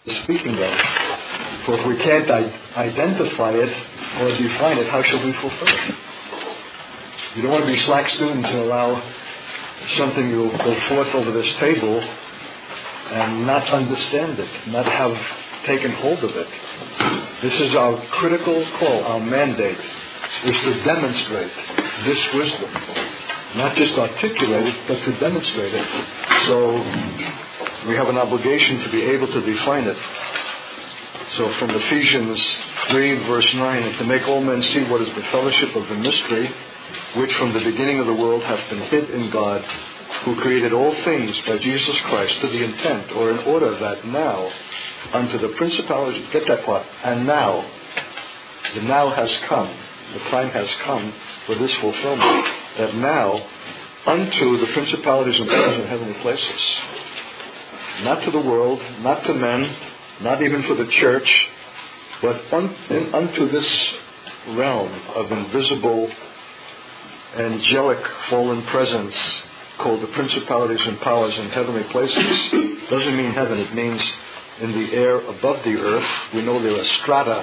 speaking of. For if we can't identify it or define it, how shall we fulfill it? You don't want to be slack students and allow something to go forth over this table and not understand it, not have taken hold of it. This is our critical call, our mandate, is to demonstrate this wisdom. Not just articulate it, but to demonstrate it. So we have an obligation to be able to define it. So from Ephesians 3 verse 9, and to make all men see what is the fellowship of the mystery, which from the beginning of the world hath been hid in God, who created all things by Jesus Christ, to the intent or in order that now unto the principalities, get that part, and now, the now has come, the time has come for this fulfillment, that now unto the principalities and powers in heavenly places, not to the world, not to men, not even for the church, but unto this realm of invisible, angelic, fallen presence called the principalities and powers in heavenly places. Doesn't mean heaven, it means in the air above the earth. We know there are strata.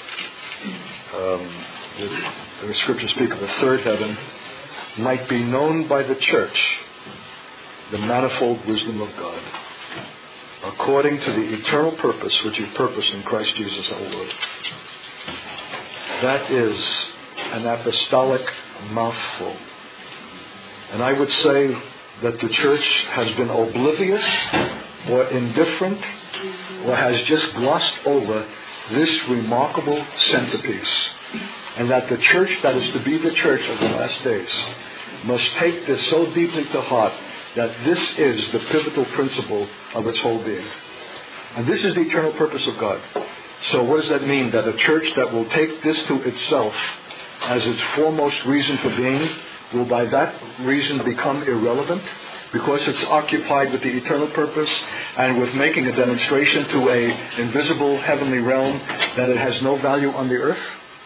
The scriptures speak of the third heaven, might be known by the church the manifold wisdom of God, according to the eternal purpose which He purposed in Christ Jesus our Lord. That is an apostolic mouthful. And I would say that the church has been oblivious or indifferent or has just glossed over this remarkable centerpiece. And that the church that is to be the church of the last days must take this so deeply to heart that this is the pivotal principle of its whole being. And this is the eternal purpose of God. So what does that mean? That a church that will take this to itself as its foremost reason for being will by that reason become irrelevant because it's occupied with the eternal purpose and with making a demonstration to a invisible heavenly realm that it has no value on the earth?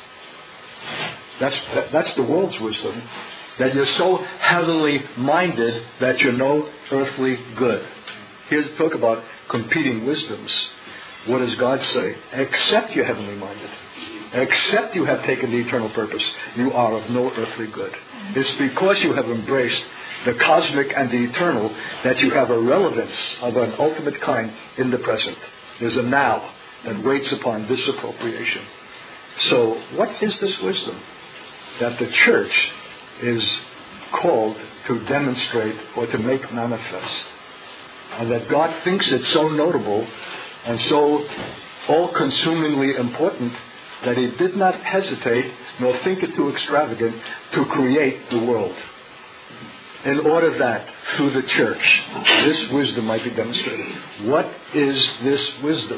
That's the world's wisdom, that you're so heavenly minded that you're no earthly good. Here's talk about competing wisdoms. What does God say? Except you're heavenly minded, except you have taken the eternal purpose, you are of no earthly good. It's because you have embraced the cosmic and the eternal that you have a relevance of an ultimate kind in the present. There's a now that waits upon this appropriation. So what is this wisdom that the church is called to demonstrate or to make manifest? And that God thinks it so notable and so all-consumingly important that He did not hesitate nor think it too extravagant to create the world, in order that through the church this wisdom might be demonstrated. What is this wisdom?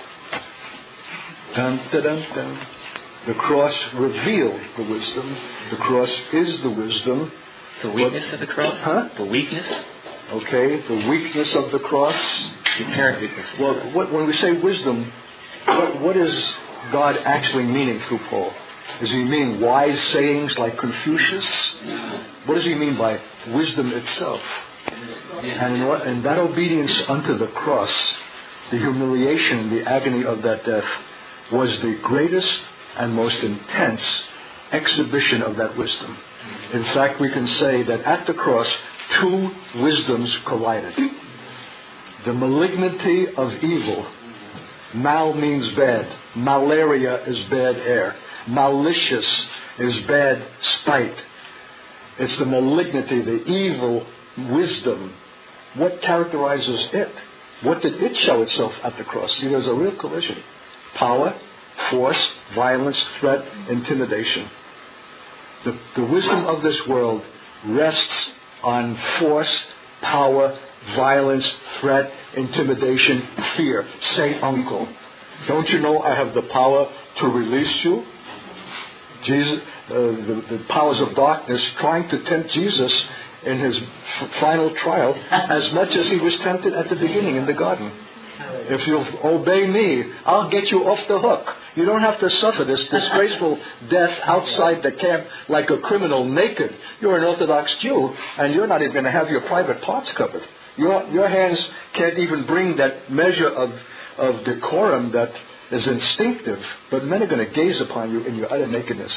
Dun, dun, dun, dun. The cross revealed the wisdom. The cross is the wisdom. The weakness of the cross? Huh? The weakness? Okay, the weakness of the cross. The apparent weakness. Well, when we say wisdom, what is God actually meaning through Paul? Does He mean wise sayings like Confucius? What does He mean by wisdom itself? And in that obedience unto the cross, the humiliation, the agony of that death was the greatest and most intense exhibition of that wisdom. In fact, we can say that at the cross, two wisdoms collided. The malignity of evil. Mal means bad. Malaria is bad air. Malicious is bad spite. It's the malignity, the evil wisdom. What characterizes it? What did it show itself at the cross? See, there's a real collision. Power, force, violence, threat, intimidation. The wisdom of this world rests on force, power, violence, threat, intimidation, fear. Say, uncle, don't you know I have the power to release you? Jesus, the powers of darkness trying to tempt Jesus in His final trial as much as He was tempted at the beginning in the garden. If you'll obey me, I'll get you off the hook. You don't have to suffer this disgraceful death outside the camp like a criminal naked. You're an Orthodox Jew, and you're not even going to have your private parts covered. Your hands can't even bring that measure of decorum that is instinctive, but men are going to gaze upon you in your utter nakedness.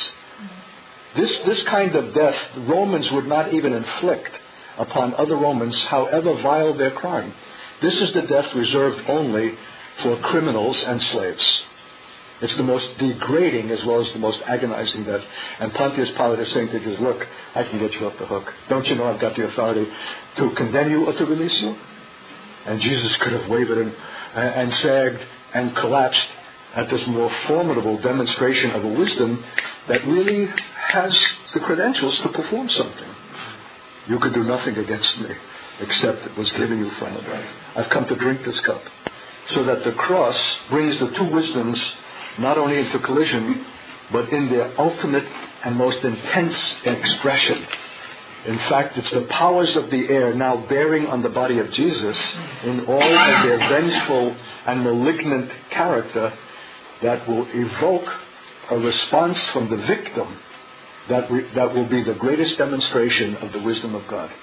This kind of death, Romans would not even inflict upon other Romans, however vile their crime. This is the death reserved only for criminals and slaves. It's the most degrading as well as the most agonizing death. And Pontius Pilate is saying to Jesus, look, I can get you off the hook. Don't you know I've got the authority to condemn you or to release you? And Jesus could have wavered and sagged and collapsed at this more formidable demonstration of a wisdom that really has the credentials to perform something. You could do nothing against me except it was given you from above. I've come to drink this cup. So that the cross brings the two wisdoms not only into collision, but in their ultimate and most intense expression. In fact, it's the powers of the air now bearing on the body of Jesus in all of their vengeful and malignant character that will evoke a response from the victim that will be the greatest demonstration of the wisdom of God.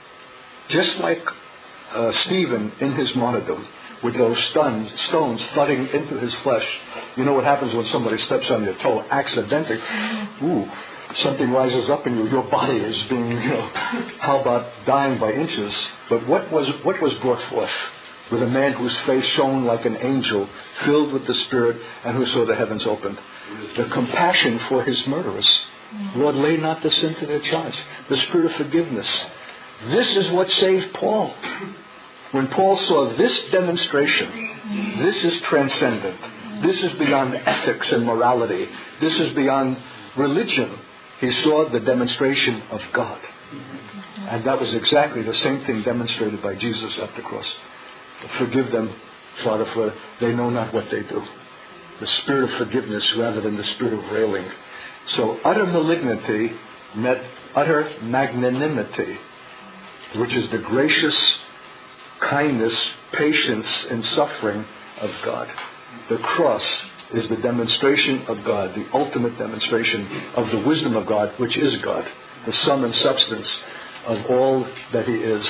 Just like Stephen in his martyrdom, with those stones thudding into his flesh. You know what happens when somebody steps on your toe accidentally? Ooh, something rises up in you. Your body is being, how about dying by inches? But what was brought forth with a man whose face shone like an angel, filled with the Spirit, and who saw the heavens opened? The compassion for his murderers. Lord, lay not the sin to their charge. The spirit of forgiveness. This is what saved Paul. When Paul saw this demonstration, this is transcendent. This is beyond ethics and morality. This is beyond religion. He saw the demonstration of God. And that was exactly the same thing demonstrated by Jesus at the cross. Forgive them, Father, for they know not what they do. The spirit of forgiveness rather than the spirit of railing. So utter malignity met utter magnanimity, which is the gracious kindness, patience, and suffering of God. The cross is the demonstration of God, the ultimate demonstration of the wisdom of God, which is God, the sum and substance of all that He is.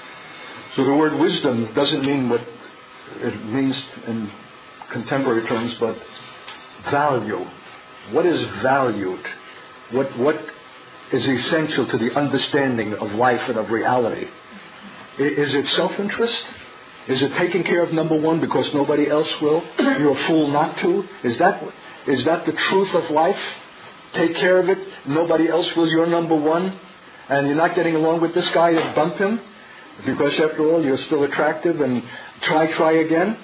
So the word wisdom doesn't mean what it means in contemporary terms, but value. What is valued? What is essential to the understanding of life and of reality? Is it self-interest? Is it taking care of number one because nobody else will? You're a fool not to? Is that the truth of life? Take care of it, nobody else will, you're number one, and you're not getting along with this guy, you bump him, because after all you're still attractive, and try again?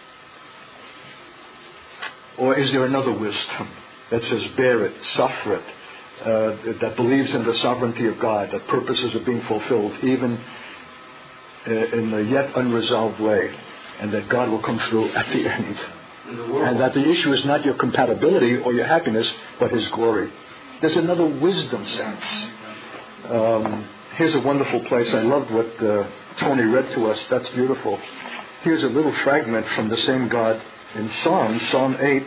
Or is there another wisdom that says bear it, suffer it, that believes in the sovereignty of God, that purposes are being fulfilled even in a yet unresolved way, and that God will come through at the end, and that the issue is not your compatibility or your happiness, but His glory. There's another wisdom sense. Here's a wonderful place. I loved what Tony read to us. That's beautiful. Here's a little fragment from the same God in Psalm 8.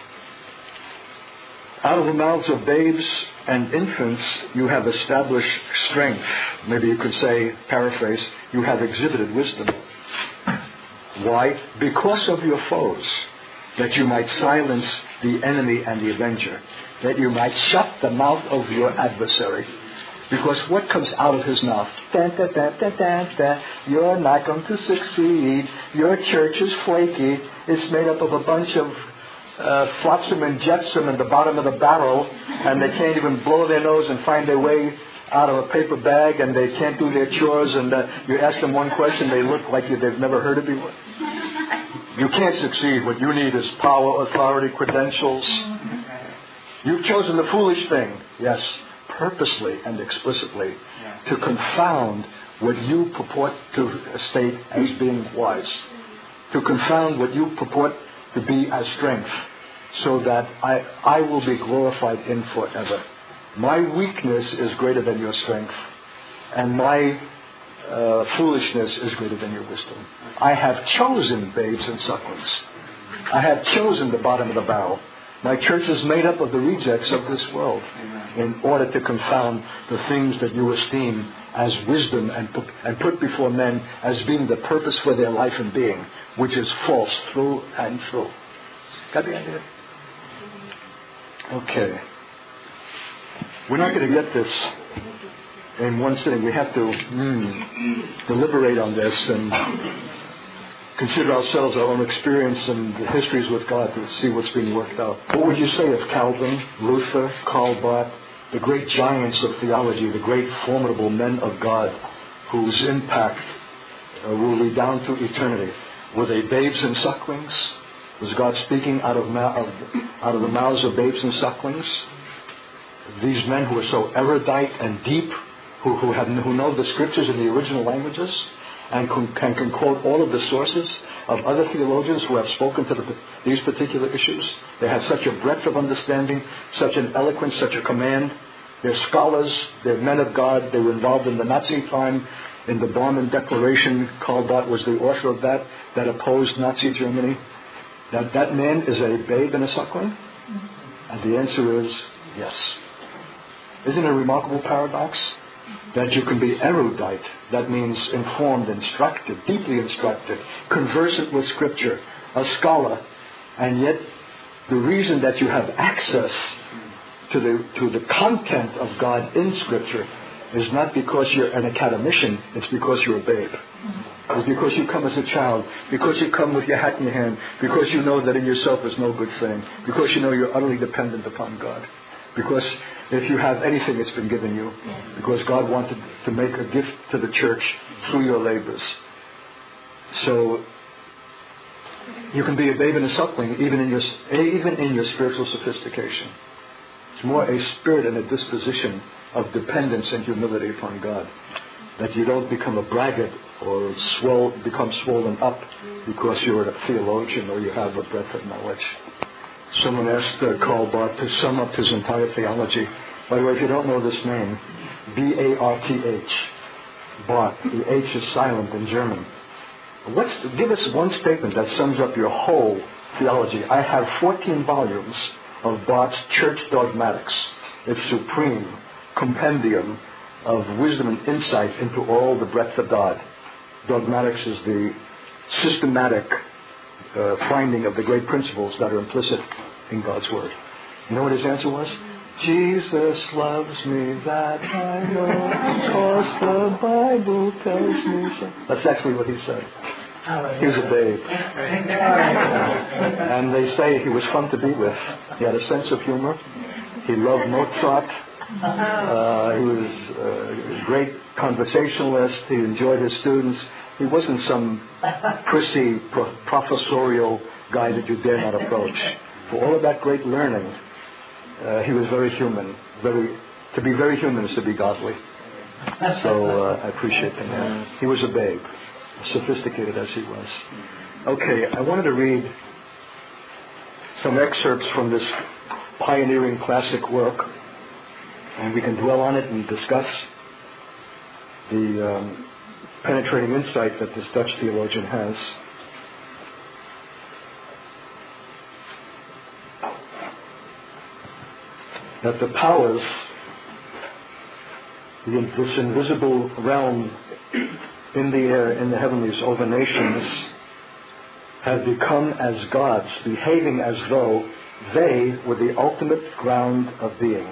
Out of the mouths of babes and infants you have established strength. Maybe you could say, paraphrase, you have exhibited wisdom. Why? Because of your foes, that you might silence the enemy and the avenger, that you might shut the mouth of your adversary. Because what comes out of his mouth? Da, da, da, da, da, da. You're not going to succeed. Your church is flaky. It's made up of a bunch of flotsam and jetsam in the bottom of the barrel, and they can't even blow their nose and find their way out of a paper bag, and they can't do their chores, and you ask them one question, they look like they've never heard it before. You can't succeed. What you need is power, authority, credentials. You've chosen the foolish thing, yes, purposely and explicitly, to confound what you purport to state as being wise, to confound what you purport to be as strength, so that I will be glorified in forever. My weakness is greater than your strength, and my foolishness is greater than your wisdom. I have chosen babes and sucklings. I have chosen the bottom of the barrel. My church is made up of the rejects of this world in order to confound the things that you esteem as wisdom and put before men as being the purpose for their life and being, which is false through and through. Got the idea? Okay. We're not going to get this in one sitting. We have to deliberate on this and consider ourselves, our own experience and the histories with God to see what's being worked out. What would you say of Calvin, Luther, Karl Barth, the great giants of theology, the great formidable men of God whose impact will redound to eternity? Were they babes and sucklings? Was God speaking out of the mouths of babes and sucklings? These men who are so erudite and deep, who know the scriptures in the original languages and can quote all of the sources of other theologians who have spoken to these particular issues. They have such a breadth of understanding, such an eloquence, such a command. They're scholars, they're men of God. They were involved in the Nazi time, in the Barmen Declaration. Karl Barth was the author of that opposed Nazi Germany. That man is a babe and a suckling? And the answer is yes. Isn't it a remarkable paradox? That you can be erudite, that means informed, instructed, deeply instructed, conversant with Scripture, a scholar, and yet the reason that you have access to the content of God in Scripture is not because you're an academician, it's because you're a babe. It's because you come as a child, because you come with your hat in your hand, because you know that in yourself is no good thing, because you know you're utterly dependent upon God. Because if you have anything, it's been given you. Because God wanted to make a gift to the church through your labors. So you can be a babe and a suckling even in your spiritual sophistication. It's more a spirit and a disposition of dependence and humility upon God. That you don't become a braggart or become swollen up because you're a theologian or you have a breadth of knowledge. Someone asked Karl Barth to sum up his entire theology. By the way, if you don't know this name, B-A-R-T-H, Barth, the H is silent in German. Give us one statement that sums up your whole theology. I have 14 volumes of Barth's Church Dogmatics, its supreme compendium of wisdom and insight into all the breadth of God. Dogmatics is the systematic finding of the great principles that are implicit in God's Word. You know what his answer was? Jesus loves me, that I know, because the Bible tells me so. That's actually what he said. He was a babe. And they say he was fun to be with. He had a sense of humor. He loved Mozart. He was a great conversationalist. He enjoyed his students. He wasn't some prissy, professorial guy that you dare not approach. For all of that great learning, he was very human. To be very human is to be godly. So I appreciate him. He was a babe, sophisticated as he was. Okay, I wanted to read some excerpts from this pioneering classic work, and we can dwell on it and discuss the penetrating insight that this Dutch theologian has. That the powers, this invisible realm in the air, in the heavenlies, over nations, have become as gods, behaving as though they were the ultimate ground of being.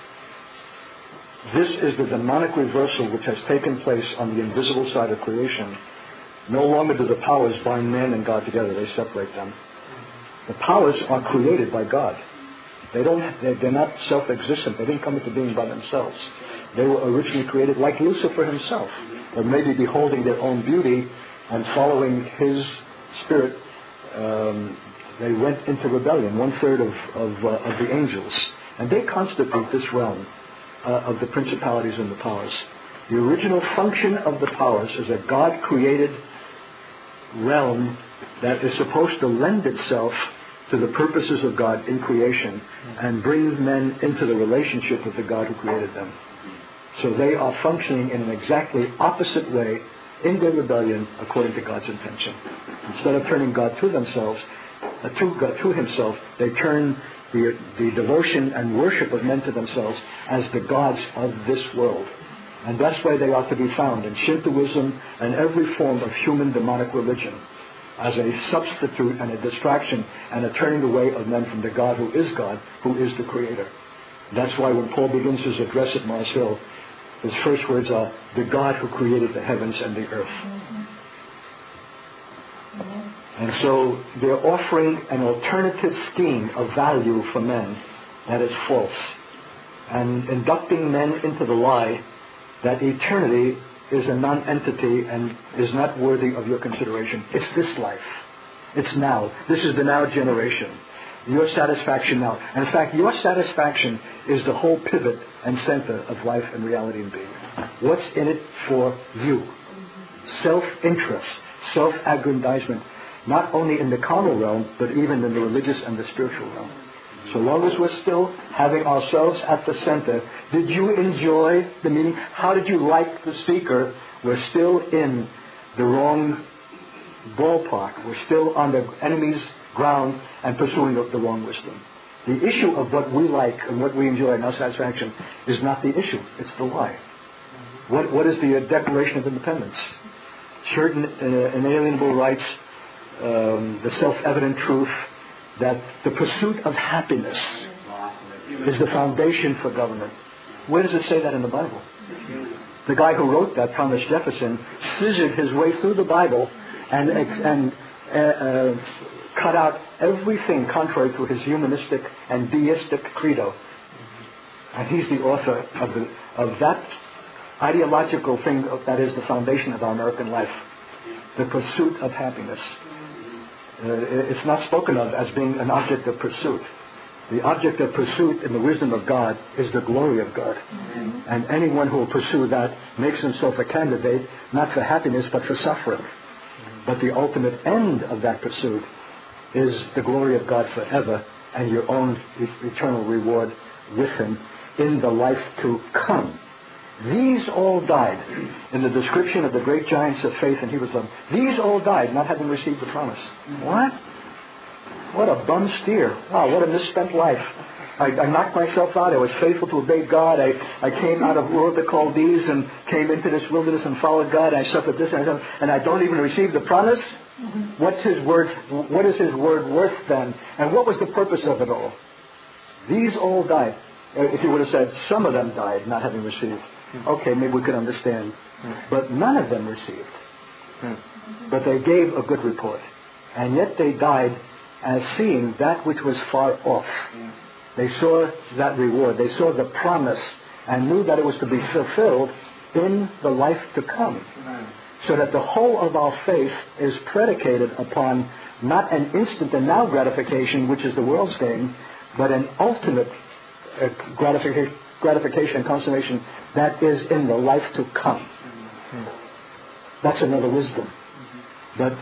This is the demonic reversal which has taken place on the invisible side of creation. No longer do the powers bind man and God together, they separate them. The powers are created by God. They're not self-existent. They didn't come into being by themselves. They were originally created like Lucifer himself, or maybe beholding their own beauty and following his spirit. They went into rebellion, 1/3 of the angels. And they constitute this realm of the principalities and the powers. The original function of the powers is a God-created realm that is supposed to lend itself to the purposes of God in creation and bring men into the relationship with the God who created them. So they are functioning in an exactly opposite way in their rebellion according to God's intention. Instead of turning God to themselves, to himself, they turn the devotion and worship of men to themselves as the gods of this world. And that's where they are to be found, in Shintoism and every form of human demonic religion, as a substitute and a distraction and a turning away of men from the God, who is the Creator. That's why when Paul begins his address at Mars Hill, his first words are, the God who created the heavens and the earth. And so they're offering an alternative scheme of value for men that is false, and inducting men into the lie that eternity is a non-entity and is not worthy of your consideration. It's this life. It's now. This is the now generation. Your satisfaction now. And in fact, your satisfaction is the whole pivot and center of life and reality and being. What's in it for you? Self-interest, self-aggrandizement, not only in the carnal realm, but even in the religious and the spiritual realm. So long as we're still having ourselves at the center, did you enjoy the meeting? How did you like the speaker? We're still in the wrong ballpark. We're still on the enemy's ground and pursuing the wrong wisdom. The issue of what we like and what we enjoy and our satisfaction is not the issue. It's the lie. What is the Declaration of Independence? Certain inalienable rights, the self-evident truth that the pursuit of happiness is the foundation for government. Where does it say that in the Bible? The guy who wrote that, Thomas Jefferson, scissored his way through the Bible and cut out everything contrary to his humanistic and deistic credo. And he's the author of that ideological thing that is the foundation of our American life, the pursuit of happiness. It's not spoken of as being an object of pursuit. The object of pursuit in the wisdom of God is the glory of God. Mm-hmm. And anyone who will pursue that makes himself a candidate not for happiness but for suffering. Mm-hmm. But the ultimate end of that pursuit is the glory of God forever and your own eternal reward with Him in the life to come. These all died in the description of the great giants of faith in Hebrews 11. These all died not having received the promise. What? What a bum steer. Wow, what a misspent life. I knocked myself out. I was faithful to obey God. I came out of Ur of the Chaldees and came into this wilderness and followed God. I suffered this and I don't even receive the promise. What's His word? What is His word worth then? And what was the purpose of it all? These all died. If you would have said some of them died not having received, okay, maybe we could understand. But none of them received. But they gave a good report. And yet they died as seeing that which was far off. They saw that reward. They saw the promise and knew that it was to be fulfilled in the life to come. So that the whole of our faith is predicated upon not an instant and now gratification, which is the world's game, but an ultimate gratification and consummation that is in the life to come. That's another wisdom. But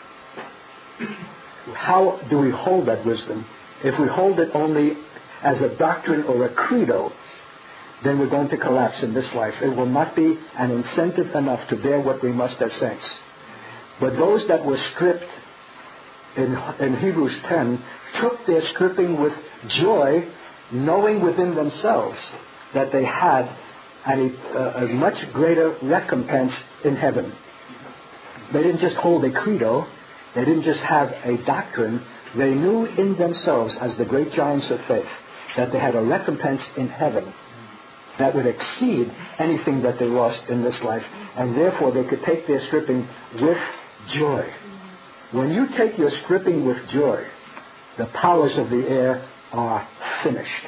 how do we hold that wisdom? If we hold it only as a doctrine or a credo, then we're going to collapse in this life. It will not be an incentive enough to bear what we must as saints. But those that were stripped in Hebrews 10 took their stripping with joy, knowing within themselves that they had a much greater recompense in heaven. They didn't just hold a credo. They didn't just have a doctrine. They knew in themselves, as the great giants of faith, that they had a recompense in heaven that would exceed anything that they lost in this life. And therefore they could take their stripping with joy. When you take your stripping with joy, the powers of the air are finished.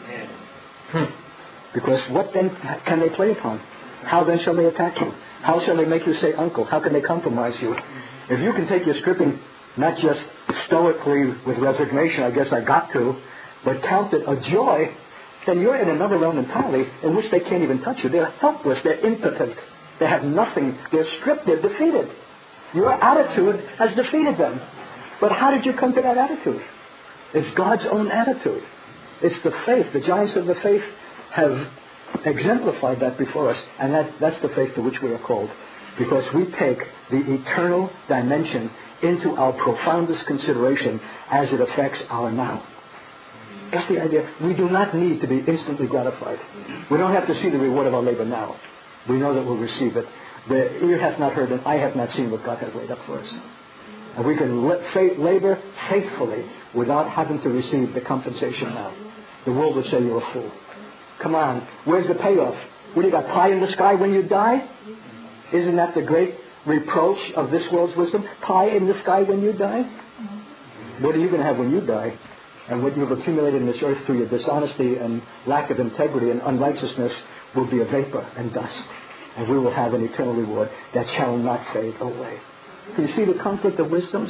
Because what then can they play upon? How then shall they attack you? How shall they make you say uncle? How can they compromise you? If you can take your stripping not just stoically with resignation, I guess I got to, but count it a joy, then you're in another realm entirely in which they can't even touch you. They're helpless. They're impotent. They have nothing. They're stripped. They're defeated. Your attitude has defeated them. But how did you come to that attitude? It's God's own attitude. It's the faith. The giants of the faith have exemplified that before us, and that's the faith to which we are called, because we take the eternal dimension into our profoundest consideration as it affects our now. That's the idea. We do not need to be instantly gratified. We don't have to see the reward of our labor now. we know that we'll receive it. The ear hath not heard and eye hath not seen what God has laid up for us. And we can labor faithfully without having to receive the compensation now. The world would say you're a fool. Come on, where's the payoff? What, you got pie in the sky when you die? Isn't that the great reproach of this world's wisdom? Pie in the sky when you die? What are you going to have when you die? And what you've accumulated in this earth through your dishonesty and lack of integrity and unrighteousness will be a vapor and dust. And we will have an eternal reward that shall not fade away. Do you see the conflict of wisdoms?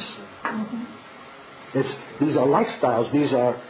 These are lifestyles. These are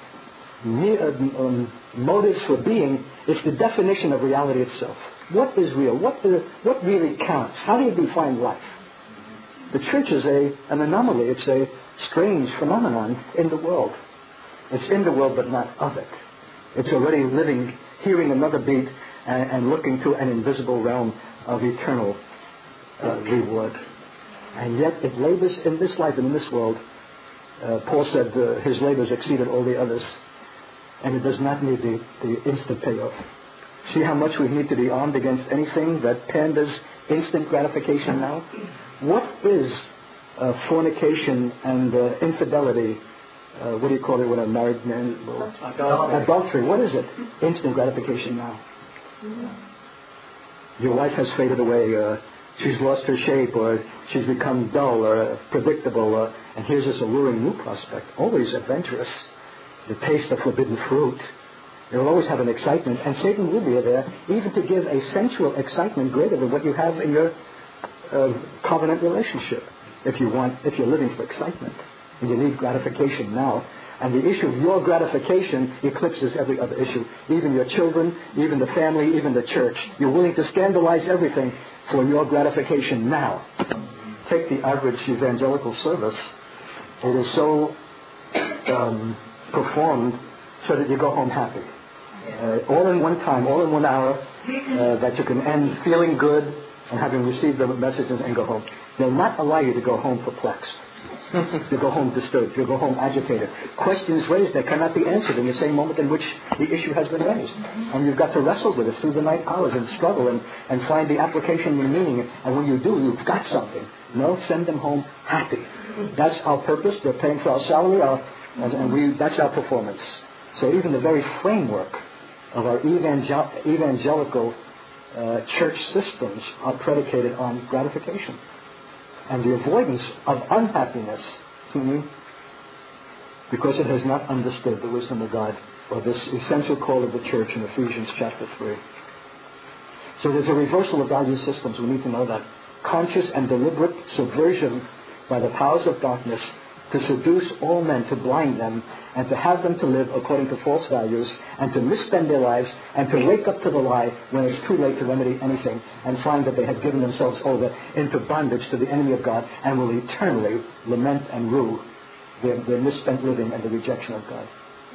motives for being. It's the definition of reality itself. What is real? What really counts? How do you define life? The church is an anomaly. It's a strange phenomenon in the world. It's in the world but not of it. It's already living, hearing another beat, and looking to an invisible realm of eternal reward. And yet it labors in this life and in this world. Paul said his labors exceeded all the others. And it does not need the instant payoff. See how much we need to be armed against anything that panders instant gratification now? What is fornication and infidelity? What do you call it when a married man? Adultery. What is it? Instant gratification now. Your wife has faded away. She's lost her shape, or she's become dull or predictable. And here's this alluring new prospect, always adventurous. The taste of forbidden fruit. It will always have an excitement, and Satan will be there even to give a sensual excitement greater than what you have in your covenant relationship. If you're living for excitement, and you need gratification now, and the issue of your gratification eclipses every other issue, even your children, even the family, even the church. You're willing to scandalize everything for your gratification now. Take the average evangelical service. It is so performed so that you go home happy. All in one time, all in 1 hour, that you can end feeling good and having received the messages and go home. They'll not allow you to go home perplexed. You go home disturbed. You go home agitated. Questions raised that cannot be answered in the same moment in which the issue has been raised. And you've got to wrestle with it through the night hours and struggle and find the application and the meaning. And when you do, you've got something. No, send them home happy. That's our purpose. They're paying for our salary, that's our performance. So even the very framework of our evangelical church systems are predicated on gratification and the avoidance of unhappiness, because it has not understood the wisdom of God or this essential call of the church in Ephesians chapter 3. So there's a reversal of value systems. We need to know that. Conscious and deliberate subversion by the powers of darkness to seduce all men, to blind them, and to have them to live according to false values, and to misspend their lives, and to wake up to the lie when it's too late to remedy anything, and find that they have given themselves over into bondage to the enemy of God, and will eternally lament and rue their misspent living and the rejection of God.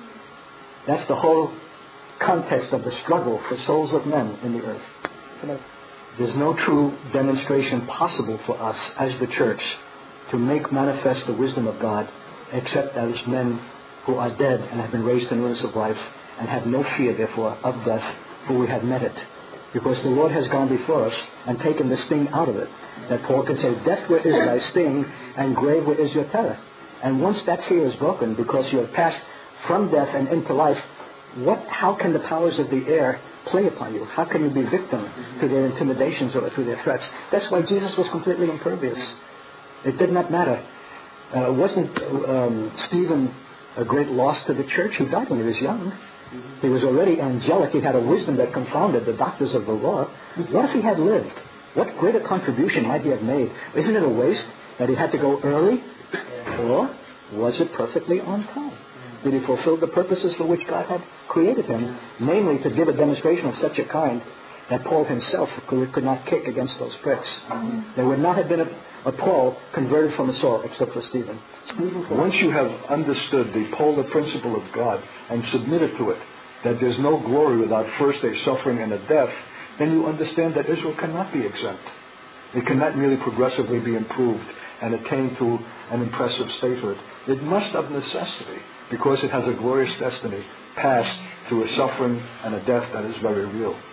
That's the whole context of the struggle for souls of men in the earth. There's no true demonstration possible for us as the church to make manifest the wisdom of God, except as men who are dead and have been raised in newness of life and have no fear, therefore, of death, for we have met it. Because the Lord has gone before us and taken the sting out of it. That Paul can say, death, where is thy sting, and grave, where is your terror? And once that fear is broken, because you have passed from death and into life, how can the powers of the air play upon you? How can you be victim to their intimidations or to their threats? That's why Jesus was completely impervious. It did not matter. Wasn't Stephen a great loss to the church? He died when he was young. He was already angelic. He had a wisdom that confounded the doctors of the law. What if he had lived? What greater contribution might he have made? Isn't it a waste that he had to go early? Or was it perfectly on time? Did he fulfill the purposes for which God had created him? Namely, to give a demonstration of such a kind that Paul himself could not kick against those pricks. There would not have been a Paul converted from a Saul except for Stephen. Once you have understood the polar principle of God and submitted to it, that there's no glory without first a suffering and a death, then you understand that Israel cannot be exempt. It cannot really progressively be improved and attain to an impressive statehood. It must of necessity, because it has a glorious destiny, pass through a suffering and a death that is very real.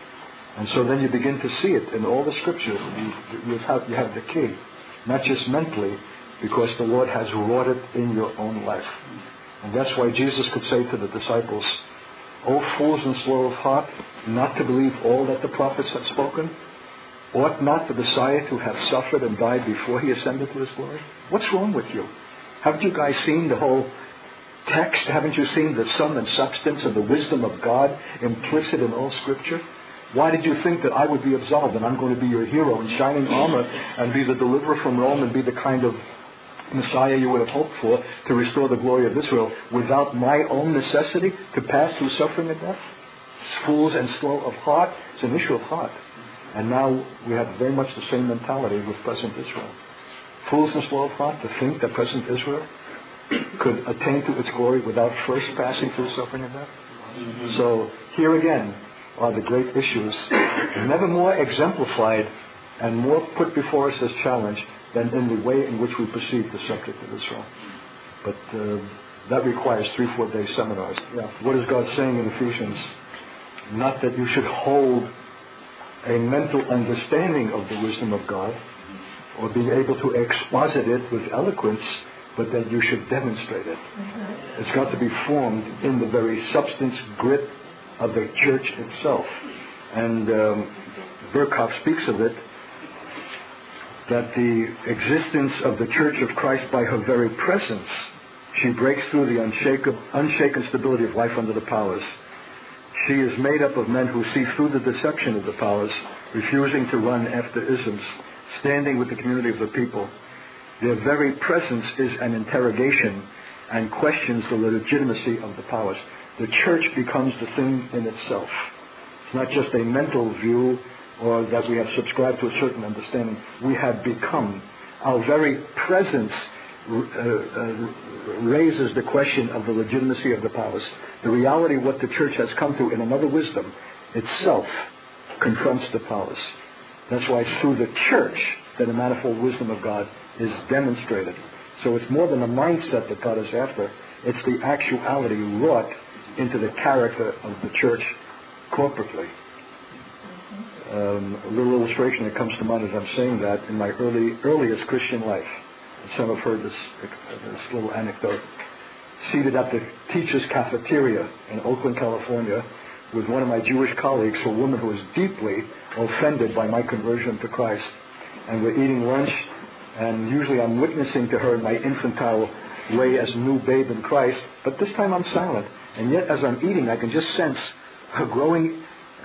And so then you begin to see it in all the Scripture. You have the key, not just mentally, because the Lord has wrought it in your own life. And that's why Jesus could say to the disciples, "O fools and slow of heart, not to believe all that the prophets have spoken? Ought not the Messiah to have suffered and died before he ascended to his glory?" What's wrong with you? Haven't you guys seen the whole text? Haven't you seen the sum and substance of the wisdom of God implicit in all Scripture? Why did you think that I would be absolved and I'm going to be your hero in shining armor and be the deliverer from Rome and be the kind of Messiah you would have hoped for to restore the glory of Israel without my own necessity to pass through suffering and death? Fools and slow of heart. It's an issue of heart. And now we have very much the same mentality with present Israel. Fools and slow of heart to think that present Israel could attain to its glory without first passing through suffering and death. So here again are the great issues, never more exemplified and more put before us as challenge than in the way in which we perceive the subject of Israel. But that requires 3-4 day seminars. What is God saying in Ephesians? Not that you should hold a mental understanding of the wisdom of God or be able to exposit it with eloquence, but that you should demonstrate it. It's got to be formed in the very substance, grit of the church itself. And Burkhoff speaks of it, that the existence of the Church of Christ by her very presence, she breaks through the unshaken stability of life under the powers. She is made up of men who see through the deception of the powers, refusing to run after isms, standing with the community of the people. Their very presence is an interrogation and questions the legitimacy of the powers. The church becomes the thing in itself. It's not just a mental view or that we have subscribed to a certain understanding. We have become. Our very presence raises the question of the legitimacy of the powers. The reality of what the church has come to in another wisdom itself confronts the powers. That's why it's through the church that the manifold wisdom of God is demonstrated. So it's more than a mindset that God is after. It's the actuality wrought into the character of the church corporately. A little illustration that comes to mind as I'm saying that, in my earliest Christian life, some have heard this little anecdote. Seated at the teacher's cafeteria in Oakland, California, with one of my Jewish colleagues, a woman who was deeply offended by my conversion to Christ. And we're eating lunch, and usually I'm witnessing to her in my infantile way as a new babe in Christ, but this time I'm silent. And yet as I'm eating, I can just sense her growing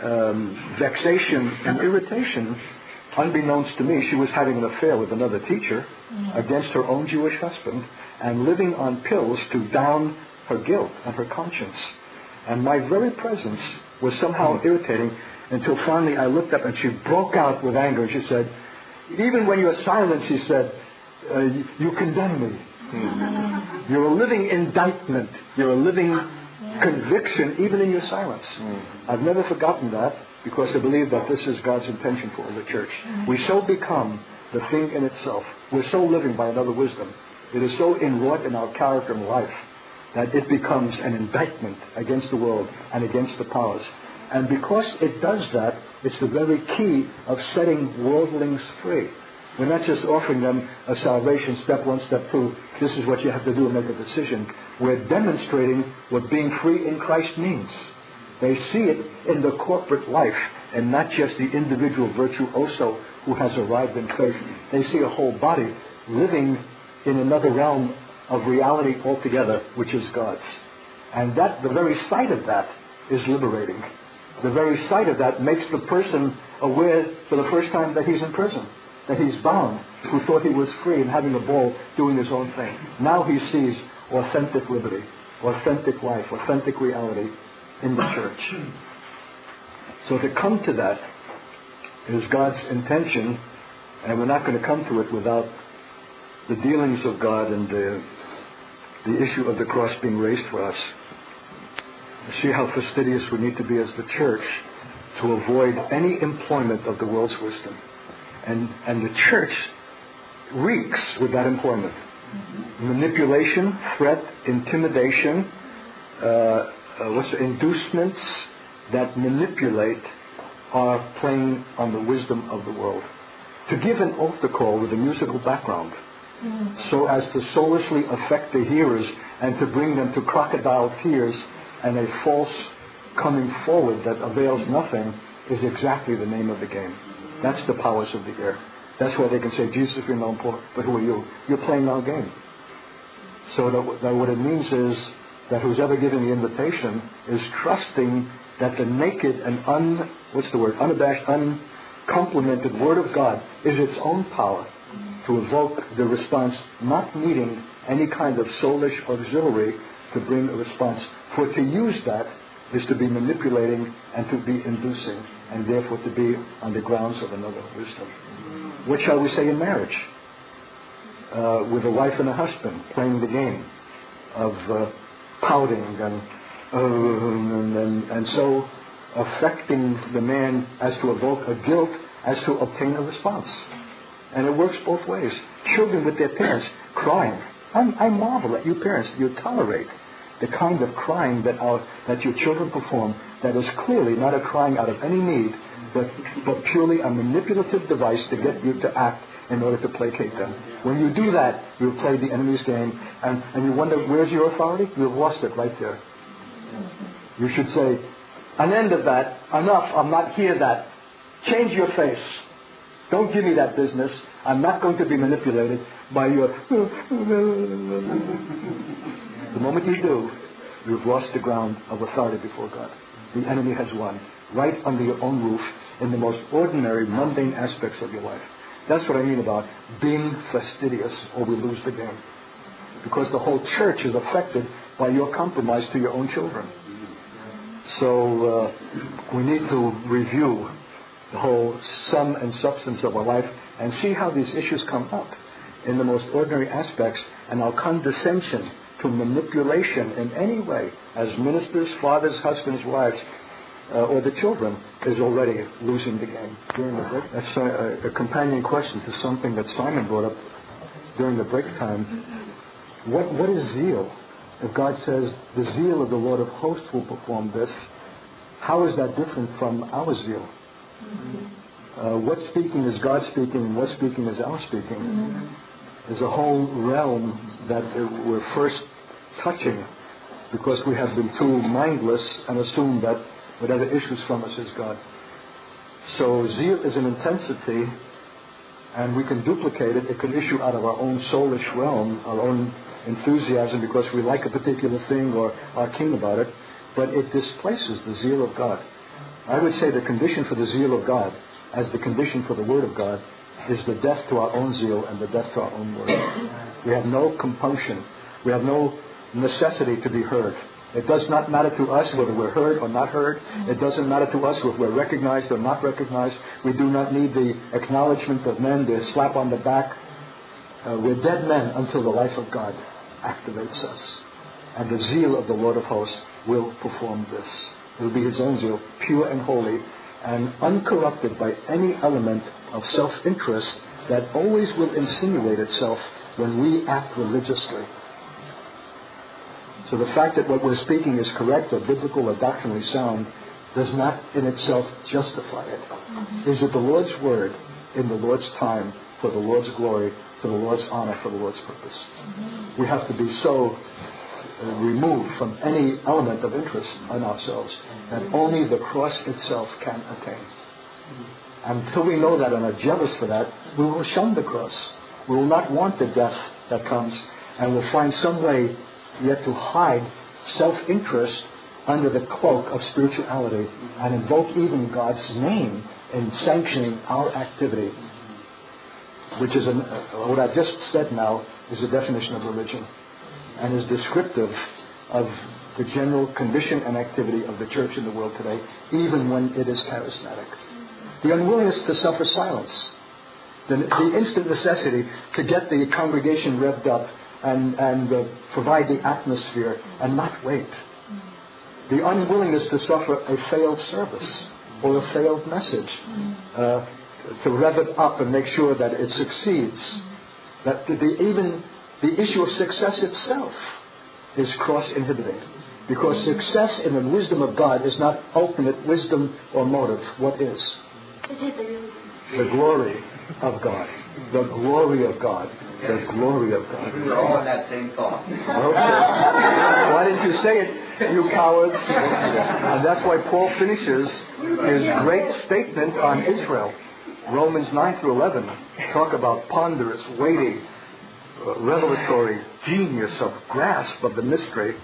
vexation and irritation. Unbeknownst to me, she was having an affair with another teacher against her own Jewish husband and living on pills to down her guilt and her conscience. And my very presence was somehow irritating until finally I looked up and she broke out with anger and she said, "Even when you're silent," she said, "you condemn me. You're a living indictment. You're a living conviction even in your silence." I've never forgotten that, because I believe that this is God's intention for the church. We so become the thing in itself. We're so living by another wisdom. It is so inwrought in our character and life that it becomes an indictment against the world and against the powers. And because it does that, it's the very key of setting worldlings free. We're not just offering them a salvation, step 1, step 2, this is what you have to do and make a decision. We're demonstrating what being free in Christ means. They see it in the corporate life and not just the individual virtuoso who has arrived in faith. They see a whole body living in another realm of reality altogether, which is God's. And that, the very sight of that is liberating. The very sight of that makes the person aware for the first time that he's in prison, that he's bound, who thought he was free and having a ball doing his own thing. Now he sees authentic liberty, authentic life, authentic reality in the church. So to come to that is God's intention, and we're not going to come to it without the dealings of God and the issue of the cross being raised for us. See how fastidious we need to be as the church to avoid any employment of the world's wisdom. And the church reeks with that employment. Manipulation, threat, intimidation, inducements that manipulate are playing on the wisdom of the world. To give an altar call with a musical background so as to soulishly affect the hearers and to bring them to crocodile tears and a false coming forward that avails nothing is exactly the name of the game. That's the powers of the air. That's why they can say, Jesus, we're known for, but who are you? You're playing our game. So that what it means is that who's ever giving the invitation is trusting that the naked and unabashed, uncomplimented Word of God is its own power to evoke the response, not needing any kind of soulish auxiliary to bring a response. For to use that is to be manipulating and to be inducing, and therefore to be on the grounds of another wisdom. What shall we say in marriage? With a wife and a husband playing the game of pouting and so affecting the man as to evoke a guilt as to obtain a response. And it works both ways. Children with their parents crying. I marvel at you parents. You tolerate the kind of crying that your children perform that is clearly not a crying out of any need, but purely a manipulative device to get you to act in order to placate them. When you do that, you've played the enemy's game, and you wonder, where's your authority? You've lost it right there. You should say, an end of that, enough, I'm not here that. Change your face. Don't give me that business. I'm not going to be manipulated by your... The moment you do, you've lost the ground of authority before God. The enemy has won, right under your own roof, in the most ordinary, mundane aspects of your life. That's what I mean about being fastidious, or we lose the game. Because the whole church is affected by your compromise to your own children. So we need to review the whole sum and substance of our life and see how these issues come up in the most ordinary aspects, and our condescension to manipulation in any way as ministers, fathers, husbands, wives, or the children is already losing the game. During the break, that's a companion question to something that Simon brought up during the break time. What is zeal? If God says the zeal of the Lord of hosts will perform this, how is that different from our zeal? What speaking is God speaking and what speaking is our speaking? There's a whole realm that we're first touching because we have been too mindless and assumed that whatever issues from us is God. So zeal is an intensity, and we can duplicate it. It can issue out of our own soulish realm, our own enthusiasm because we like a particular thing or are keen about it, but it displaces the zeal of God. I would say the condition for the zeal of God, as the condition for the Word of God, is the death to our own zeal and the death to our own Word. We have no compunction. We have no necessity to be heard. It does not matter to us whether we're heard or not heard. It doesn't matter to us whether we're recognized or not recognized. We do not need the acknowledgement of men, the slap on the back. We're dead men until the life of God activates us. And the zeal of the Lord of hosts will perform this. It will be His own zeal, pure and holy, and uncorrupted by any element of self-interest that always will insinuate itself when we act religiously. So the fact that what we're speaking is correct or biblical or doctrinally sound does not in itself justify it. Is it the Lord's word in the Lord's time for the Lord's glory, for the Lord's honor, for the Lord's purpose? We have to be so removed from any element of interest in ourselves that only the cross itself can attain. Until we know that and are jealous for that, we will shun the cross. We will not want the death that comes, and we'll find some way yet to hide self-interest under the cloak of spirituality and invoke even God's name in sanctioning our activity, which is what I've just said now is a definition of religion and is descriptive of the general condition and activity of the church in the world today, even when it is charismatic. The unwillingness to suffer silence, the instant necessity to get the congregation revved up and provide the atmosphere and not wait. The unwillingness to suffer a failed service or a failed message, to rev it up and make sure that it succeeds. That even the issue of success itself is cross-inhibiting. Because success in the wisdom of God is not ultimate wisdom or motive. What is? The glory of God. The glory of God. The glory of God. We were all in that same thought. Okay. Why didn't you say it, you cowards? And that's why Paul finishes his great statement on Israel. Romans 9 through 11 talk about ponderous, weighty, revelatory genius of grasp of the mystery.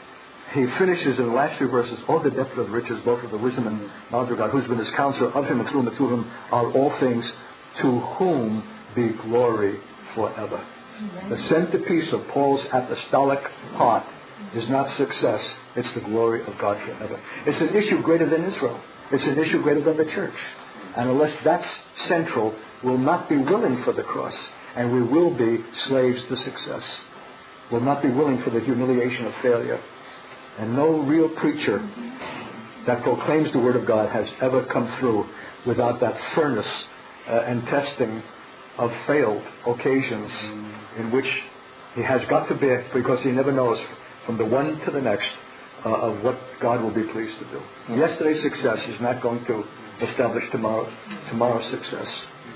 He finishes in the last few verses, "Oh, the depth of riches, both of the wisdom and knowledge of God, who's been his counselor, of him and through him are all things, to whom be glory forever." The centerpiece of Paul's apostolic heart is not success, it's the glory of God forever. It's an issue greater than Israel. It's an issue greater than the church. And unless that's central, we'll not be willing for the cross, and we will be slaves to success. We'll not be willing for the humiliation of failure. And no real preacher that proclaims the Word of God has ever come through without that furnace and testing of failed occasions in which he has got to bear, because he never knows from the one to the next of what God will be pleased to do. Yesterday's success is not going to establish tomorrow's success.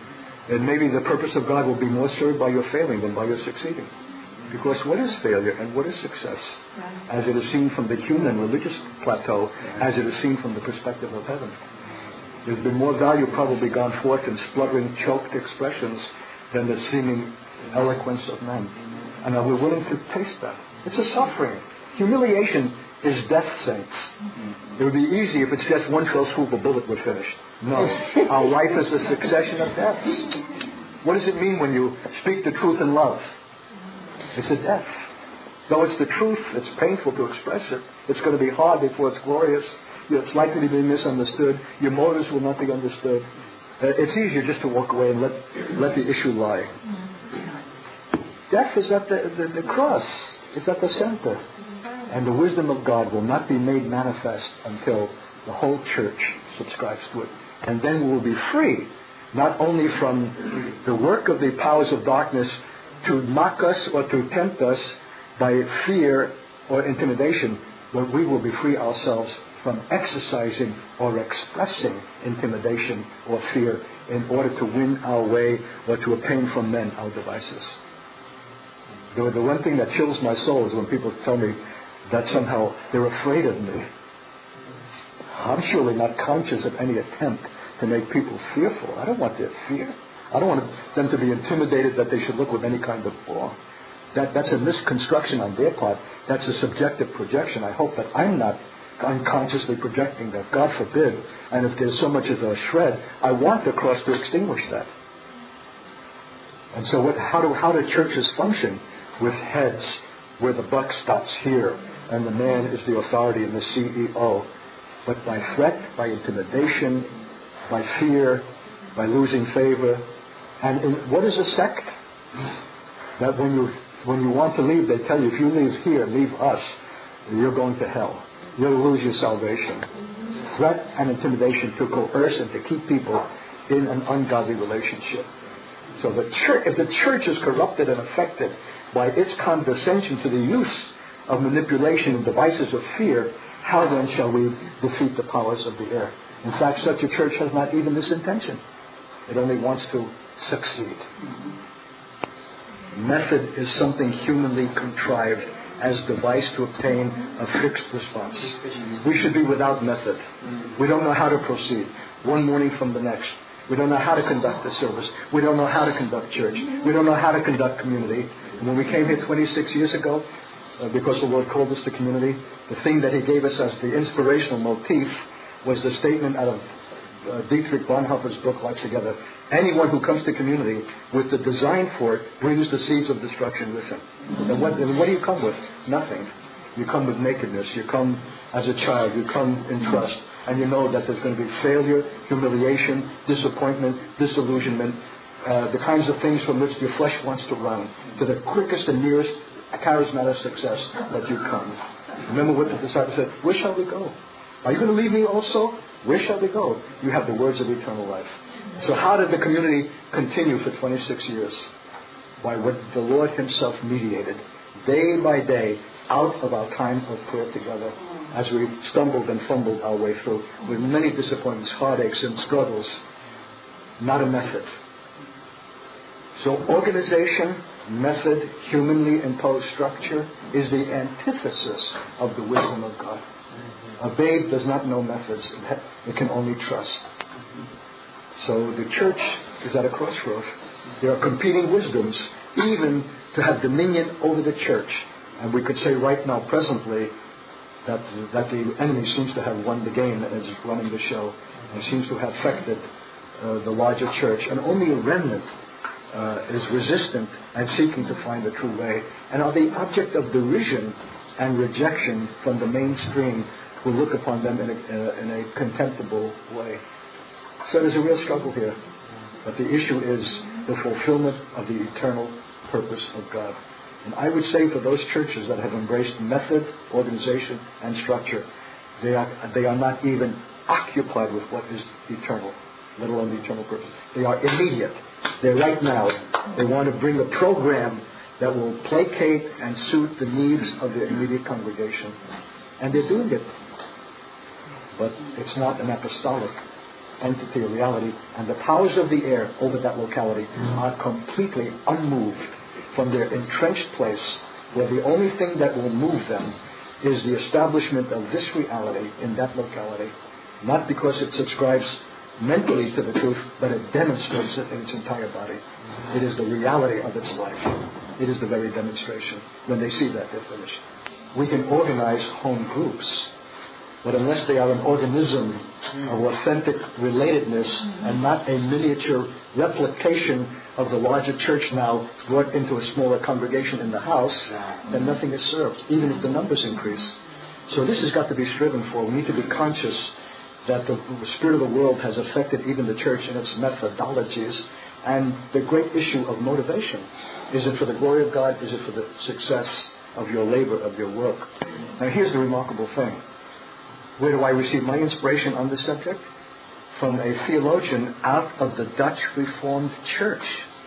And maybe the purpose of God will be more served by your failing than by your succeeding. Because what is failure and what is success? As it is seen from the human religious plateau, as it is seen from the perspective of heaven. There's been more value probably gone forth in spluttering, choked expressions than the seeming eloquence of men. And are we willing to taste that? It's a suffering. Humiliation is death, saints. It would be easy if it's just one fell swoop, a bullet, we're finished. No. Our life is a succession of deaths. What does it mean when you speak the truth in love? It's a death. Though it's the truth, it's painful to express it. It's going to be hard before it's glorious. It's likely to be misunderstood. Your motives will not be understood. It's easier just to walk away and let the issue lie. Death is at the cross. It's at the center. And the wisdom of God will not be made manifest until the whole church subscribes to it. And then we will be free, not only from the work of the powers of darkness to mock us or to tempt us by fear or intimidation, but we will be free ourselves from exercising or expressing intimidation or fear in order to win our way or to obtain from men our devices. The one thing that chills my soul is when people tell me that somehow they're afraid of me. I'm surely not conscious of any attempt to make people fearful. I don't want their fear. I don't want them to be intimidated that they should look with any kind of awe. That's a misconstruction on their part. That's a subjective projection. I hope that I'm not unconsciously projecting that. God forbid. And if there's so much as a shred, I want the cross to extinguish that. And so how do churches function? With heads where the buck stops here and the man is the authority and the CEO. But by threat, by intimidation, by fear, by losing favor. And what is a sect? That when you want to leave, they tell you, if you leave here, leave us, you're going to hell. You'll lose your salvation. Threat and intimidation to coerce and to keep people in an ungodly relationship. So if the church is corrupted and affected by its condescension to the use of manipulation and devices of fear, how then shall we defeat the powers of the air? In fact, such a church has not even this intention. It only wants to succeed. Method is something humanly contrived as device to obtain a fixed response. We should be without method. We don't know how to proceed one morning from the next. We don't know how to conduct the service. We don't know how to conduct church. We don't know how to conduct community. And when we came here 26 years ago, because the Lord called us to community, the thing that He gave us as the inspirational motif was the statement out of Dietrich Bonhoeffer's book, Life Together. Anyone who comes to community with the design for it brings the seeds of destruction with him. And what do you come with? Nothing. You come with nakedness. You come as a child. You come in trust. And you know that there's going to be failure, humiliation, disappointment, disillusionment, the kinds of things from which your flesh wants to run, to the quickest and nearest charismatic success that you come. Remember what the disciples said, where shall we go? Are you going to leave me also? Where shall we go? You have the words of eternal life. So how did the community continue for 26 years? By what the Lord Himself mediated, day by day, out of our time of prayer together as we stumbled and fumbled our way through with many disappointments, heartaches, and struggles. Not a method. So organization, method, humanly imposed structure is the antithesis of the wisdom of God. A babe does not know methods. It can only trust. So the church is at a crossroads. There are competing wisdoms, even to have dominion over the church. And we could say right now, presently, that the enemy seems to have won the game and is running the show, and seems to have affected the larger church. And only a remnant is resistant and seeking to find the true way, and are the object of derision and rejection from the mainstream, who look upon them in a contemptible way. So there's a real struggle here. But the issue is the fulfillment of the eternal purpose of God. And I would say for those churches that have embraced method, organization, and structure, they are not even occupied with what is eternal, let alone the eternal purpose. They are immediate. They're right now. They want to bring a program that will placate and suit the needs of their immediate congregation. And they're doing it. But it's not an apostolic entity or reality. And the powers of the air over that locality are completely unmoved from their entrenched place, where the only thing that will move them is the establishment of this reality in that locality. Not because it subscribes mentally to the truth, but it demonstrates it in its entire body. It is the reality of its life. It is the very demonstration. When they see that, they're finished. We can organize home groups, but unless they are an organism of authentic relatedness and not a miniature replication of the larger church now brought into a smaller congregation in the house, then nothing is served, even if the numbers increase. So this has got to be striven for. We need to be conscious that the spirit of the world has affected even the church in its methodologies, and the great issue of motivation. Is it for the glory of God? Is it for the success of your labor, of your work? Now here's the remarkable thing. Where do I receive my inspiration on this subject? From a theologian out of the Dutch Reformed Church,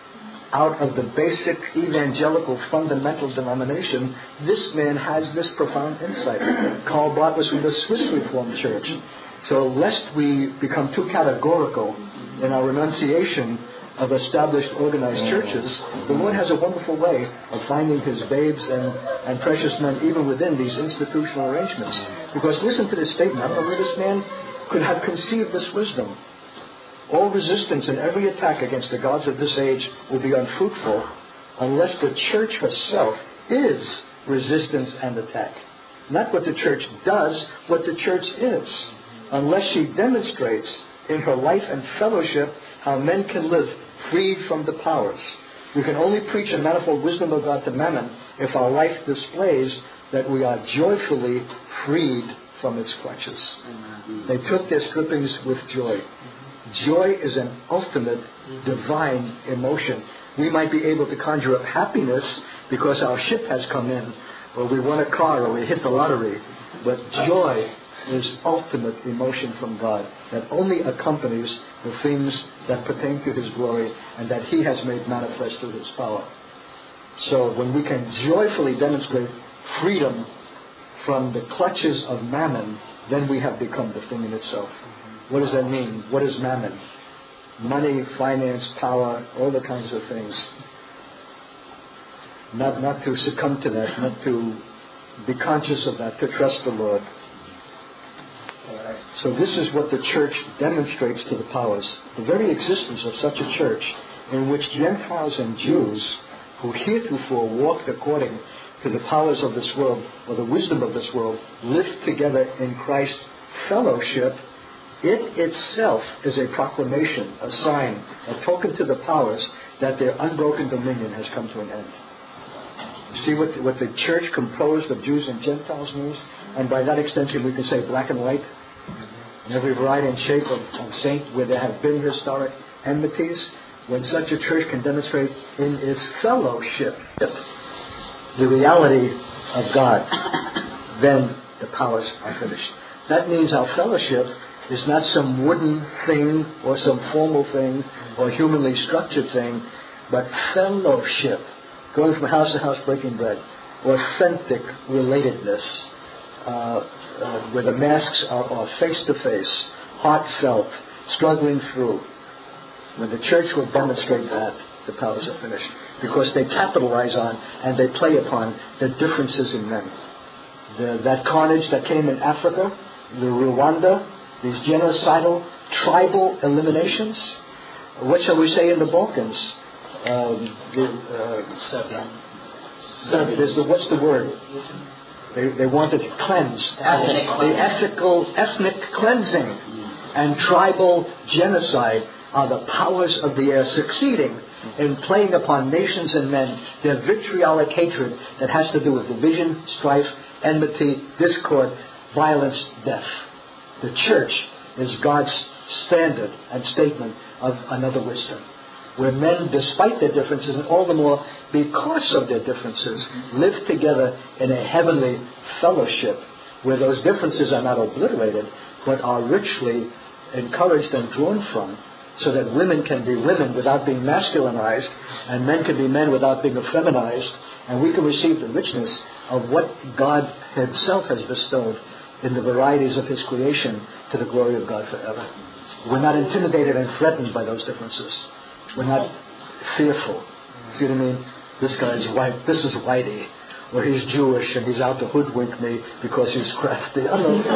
out of the basic evangelical fundamental denomination. This man has this profound insight. Karl Barth was from the Swiss Reformed Church. So lest we become too categorical in our renunciation of established organized churches, the Lord has a wonderful way of finding His babes and precious men even within these institutional arrangements. Because listen to this statement. I don't know where this man could have conceived this wisdom. All resistance and every attack against the gods of this age will be unfruitful unless the church herself is resistance and attack. Not what the church does, what the church is. Unless she demonstrates in her life and fellowship how men can live freed from the powers. We can only preach a manifold wisdom of God to mammon if our life displays that we are joyfully freed from its clutches. They took their strippings with joy. Joy is an ultimate divine emotion. We might be able to conjure up happiness because our ship has come in, or we won a car, or we hit the lottery. But joy is ultimate emotion from God that only accompanies the things that pertain to His glory and that He has made manifest through His power. So when we can joyfully demonstrate freedom from the clutches of mammon, then we have become the thing in itself. What does that mean? What is mammon? Money, finance, power, all the kinds of things. Not to succumb to that, not to be conscious of that, to trust the Lord. So this is what the church demonstrates to the powers. The very existence of such a church in which Gentiles and Jews, who heretofore walked according to the powers of this world, or the wisdom of this world, live together in Christ's fellowship, it itself is a proclamation, a sign, a token to the powers that their unbroken dominion has come to an end. You see what the church composed of Jews and Gentiles means? And by that extension we can say black and white, in every variety and shape of saint, where there have been historic enmities. When such a church can demonstrate in its fellowship the reality of God, then the powers are finished. That means our fellowship is not some wooden thing or some formal thing or humanly structured thing, but fellowship, going from house to house breaking bread. authentic relatedness, where the masks are face-to-face, heartfelt, struggling through. When the church will demonstrate that, the powers are finished. Because they capitalize on and they play upon the differences in men. That carnage that came in Africa, the Rwanda, these genocidal, tribal eliminations. What shall we say in the Balkans? What's the word? They wanted to cleanse. The ethnic cleansing and tribal genocide are the powers of the air succeeding in playing upon nations and men their vitriolic hatred that has to do with division, strife, enmity, discord, violence, death. The church is God's standard and statement of another wisdom, where men, despite their differences, and all the more because of their differences, live together in a heavenly fellowship, where those differences are not obliterated, but are richly encouraged and drawn from, so that women can be women without being masculinized, and men can be men without being effeminized, and we can receive the richness of what God Himself has bestowed in the varieties of His creation to the glory of God forever. We're not intimidated and threatened by those differences. We're not fearful. See what I mean? This guy's white, this is whitey, or he's Jewish and he's out to hoodwink me because he's crafty. I don't know.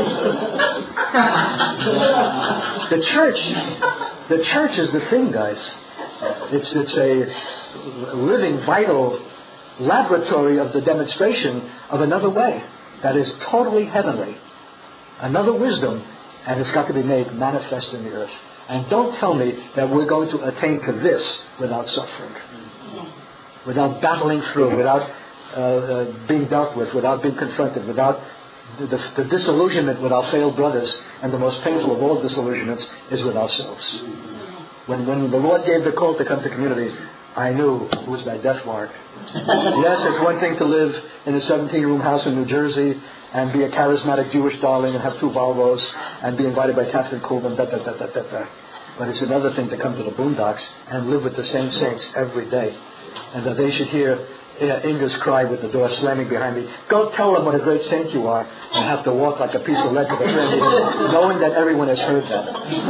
The church is the thing, guys. It's a living, vital laboratory of the demonstration of another way that is totally heavenly. Another wisdom, and it's got to be made manifest in the earth. And don't tell me that we're going to attain to this without suffering, without battling through, without being dealt with, without being confronted, without the disillusionment with our failed brothers. And the most painful of all disillusionments is with ourselves. When the Lord gave the call to come to community, I knew it was my death warrant. Yes, it's one thing to live in a 17-room house in New Jersey and be a charismatic Jewish darling and have 2 Volvos and be invited by Catherine Kuhlman, But it's another thing to come to the boondocks and live with the same saints every day. And that they should hear Inga's cry with the door slamming behind me. Go tell them what a great saint you are, and have to walk like a piece of lead to the prayer meeting, knowing that everyone has heard that.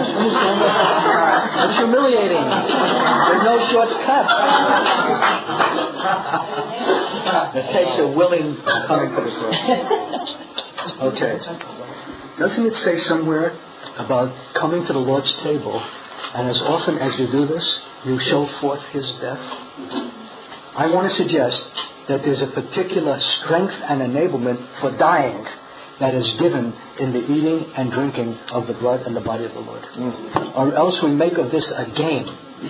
It's humiliating. There's no shortcut. It takes a willing coming to the cross. Okay. Doesn't it say somewhere about coming to the Lord's table, and as often as you do this, you show forth His death? I want to suggest that there's a particular strength and enablement for dying that is given in the eating and drinking of the blood and the body of the Lord. Or else we make of this a game.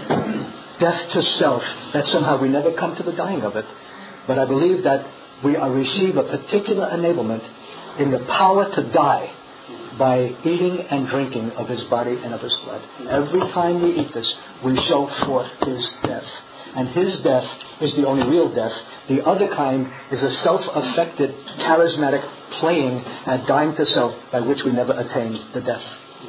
Death to self, that somehow we never come to the dying of it. But I believe that we receive a particular enablement in the power to die by eating and drinking of His body and of His blood. Every time we eat this, we show forth His death. And His death is the only real death. The other kind is a self-affected, charismatic playing at dying to self by which we never attain the death.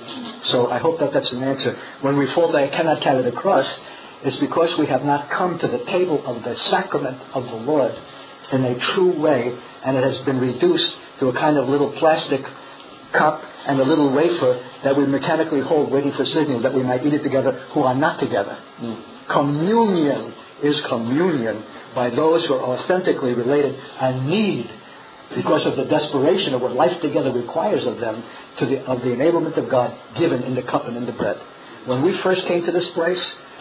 So I hope that that's an answer. When we fall that I cannot carry the cross, it's because we have not come to the table of the sacrament of the Lord in a true way, and it has been reduced to a kind of little plastic cup and a little wafer that we mechanically hold waiting for signal that we might eat it together who are not together. Communion is communion by those who are authentically related and need, because of the desperation of what life together requires of them, of the enablement of God given in the cup and in the bread. When we first came to this place,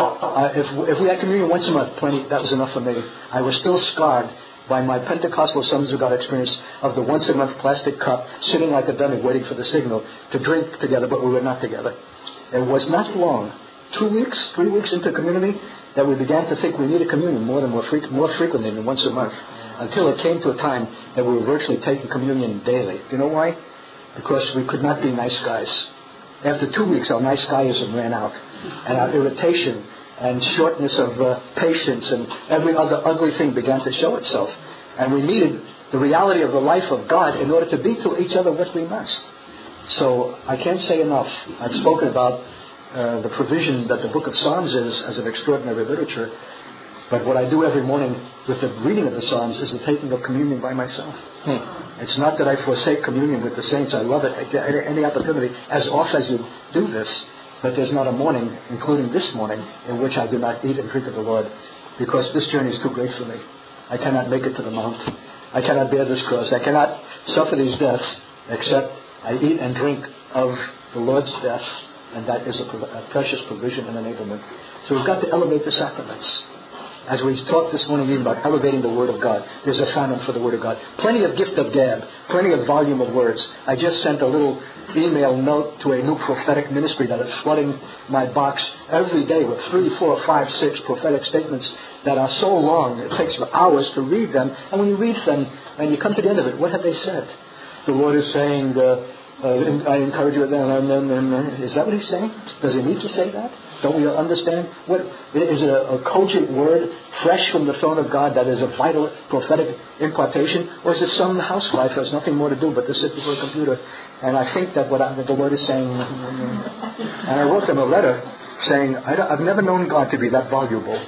if we had communion once a month, plenty, that was enough for me. I was still scarred by my Pentecostal Sons of God experience of the once a month plastic cup, sitting like a dummy waiting for the signal to drink together, but we were not together. It was not long, 2 weeks, 3 weeks into community, that we began to think we needed communion more frequently than once a month, until it came to a time that we were virtually taking communion daily. Do you know why? Because we could not be nice guys. After 2 weeks, our nice guyism ran out, and our irritation and shortness of patience and every other ugly thing began to show itself. And we needed the reality of the life of God in order to be to each other what we must. So I can't say enough. I've spoken about the provision that the book of Psalms is as an extraordinary literature. But what I do every morning with the reading of the Psalms is the taking of communion by myself. It's not that I forsake communion with the saints. I love it at any opportunity, as often as you do this. But there's not a morning, including this morning, in which I do not eat and drink of the Lord, because this journey is too great for me. I cannot make it to the mount. I cannot bear this cross. I cannot suffer these deaths except I eat and drink of the Lord's death, and that is a precious provision and enablement. So we've got to elevate the sacraments. As we talked this morning even about elevating the Word of God, there's a famine for the Word of God. Plenty of gift of gab, plenty of volume of words. I just sent a little email note to a new prophetic ministry that is flooding my box every day with 3, 4, 5, 6 prophetic statements that are so long, it takes hours to read them. And when you read them and you come to the end of it, what have they said? The Lord is saying, I encourage you, is that what he's saying? Does he need to say that? Don't we understand? What is it, a cogent word fresh from the throne of God that is a vital prophetic impartation? Or is it some housewife who has nothing more to do but to sit before a computer? And I think that what the Lord is saying, and I wrote them a letter saying, I've never known God to be that voluble.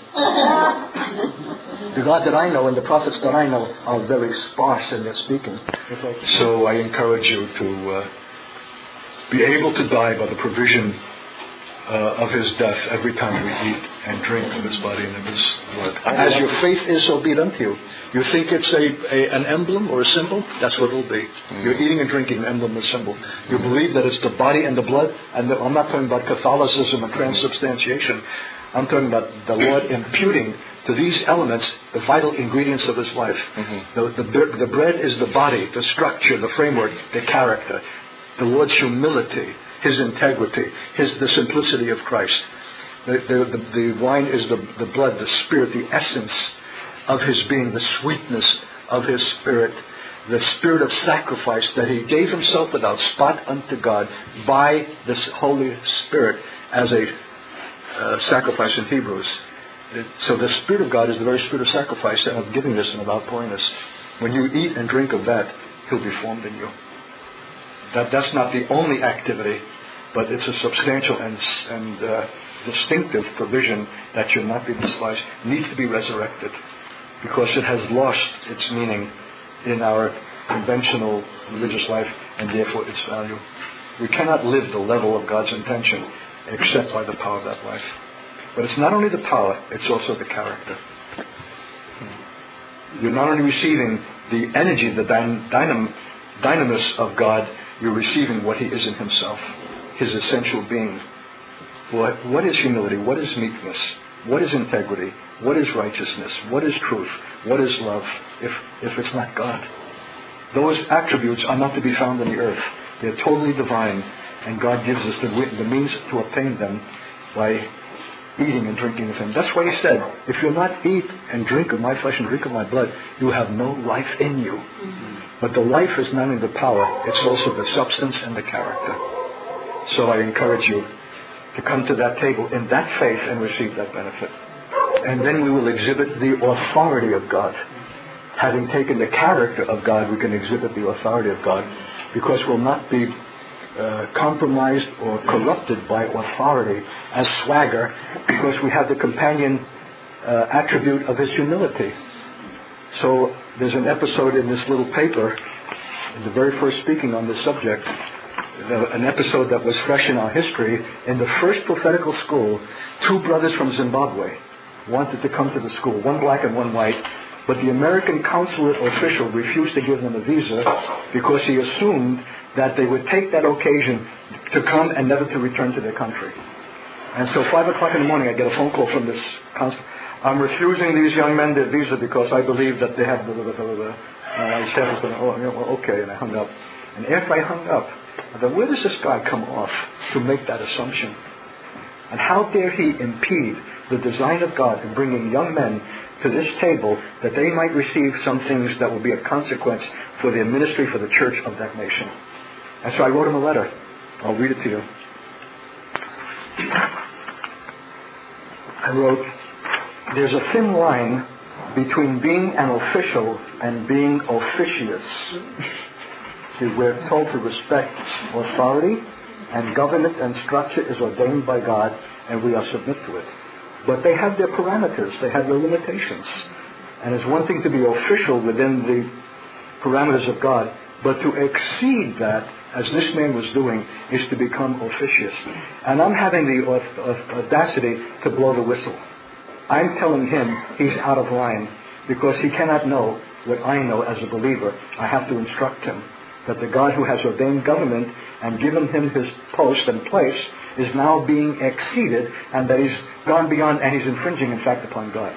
The God that I know and the prophets that I know are very sparse in their speaking. So I encourage you to be able to die by the provision of his death every time we eat and drink of his body and of his blood. As your faith is, so be it unto you. You think it's an emblem or a symbol? That's what it will be. You're eating and drinking an emblem or symbol. You believe that it's the body and the blood, and I'm not talking about Catholicism and transubstantiation. I'm talking about the Lord imputing to these elements the vital ingredients of his life. The bread is the body, the structure, the framework, the character. The Lord's humility, his integrity, the simplicity of Christ. The wine is the blood, the spirit, the essence of his being, the sweetness of his spirit, the spirit of sacrifice that he gave himself without spot unto God by this Holy Spirit as a sacrifice in Hebrews. So the Spirit of God is the very spirit of sacrifice and of giving this and of outpouring this. When you eat and drink of that, he'll be formed in you. That's not the only activity, but it's a substantial and distinctive provision that should not be despised, needs to be resurrected, because it has lost its meaning in our conventional religious life, and therefore its value. We cannot live the level of God's intention except by the power of that life. But it's not only the power, it's also the character. You're not only receiving the energy, the dynamis of God, you're receiving what he is in himself, his essential being. What is humility? What is meekness? What is integrity? What is righteousness? What is truth? What is love, if it's not God? Those attributes are not to be found on the earth. They're totally divine, and God gives us the means to obtain them by eating and drinking of him. That's why he said, if you'll not eat and drink of my flesh and drink of my blood, you have no life in you. But the life is not only the power, it's also the substance and the character. So I encourage you to come to that table in that faith and receive that benefit. And then we will exhibit the authority of God. Having taken the character of God, we can exhibit the authority of God, because we'll not be compromised or corrupted by authority as swagger, because we have the companion attribute of his humility. So there's an episode in this little paper, in the very first speaking on this subject, an episode that was fresh in our history. In the first prophetical school, 2 brothers from Zimbabwe wanted to come to the school, one black and one white, but the American consulate official refused to give them a visa because he assumed that they would take that occasion to come and never to return to their country. And so 5 o'clock in the morning, I get a phone call from this consulate. I'm refusing these young men their visa because I believe that they have blah, blah, blah, blah, blah. And I said, okay, and I hung up. And after I hung up, I thought, where does this guy come off to make that assumption? And how dare he impede the design of God in bringing young men to this table that they might receive some things that will be of consequence for their ministry for the church of that nation. And so I wrote him a letter. I'll read it to you. I wrote, there's a thin line between being an official and being officious. See, we're told to respect authority, and government and structure is ordained by God, and we are submit to it. But they have their parameters. They have their limitations. And it's one thing to be official within the parameters of God, but to exceed that, as this man was doing, is to become officious. And I'm having the audacity to blow the whistle. I'm telling him he's out of line because he cannot know what I know as a believer. I have to instruct him that the God who has ordained government and given him his post and place is now being exceeded, and that he's gone beyond and he's infringing, in fact, upon God.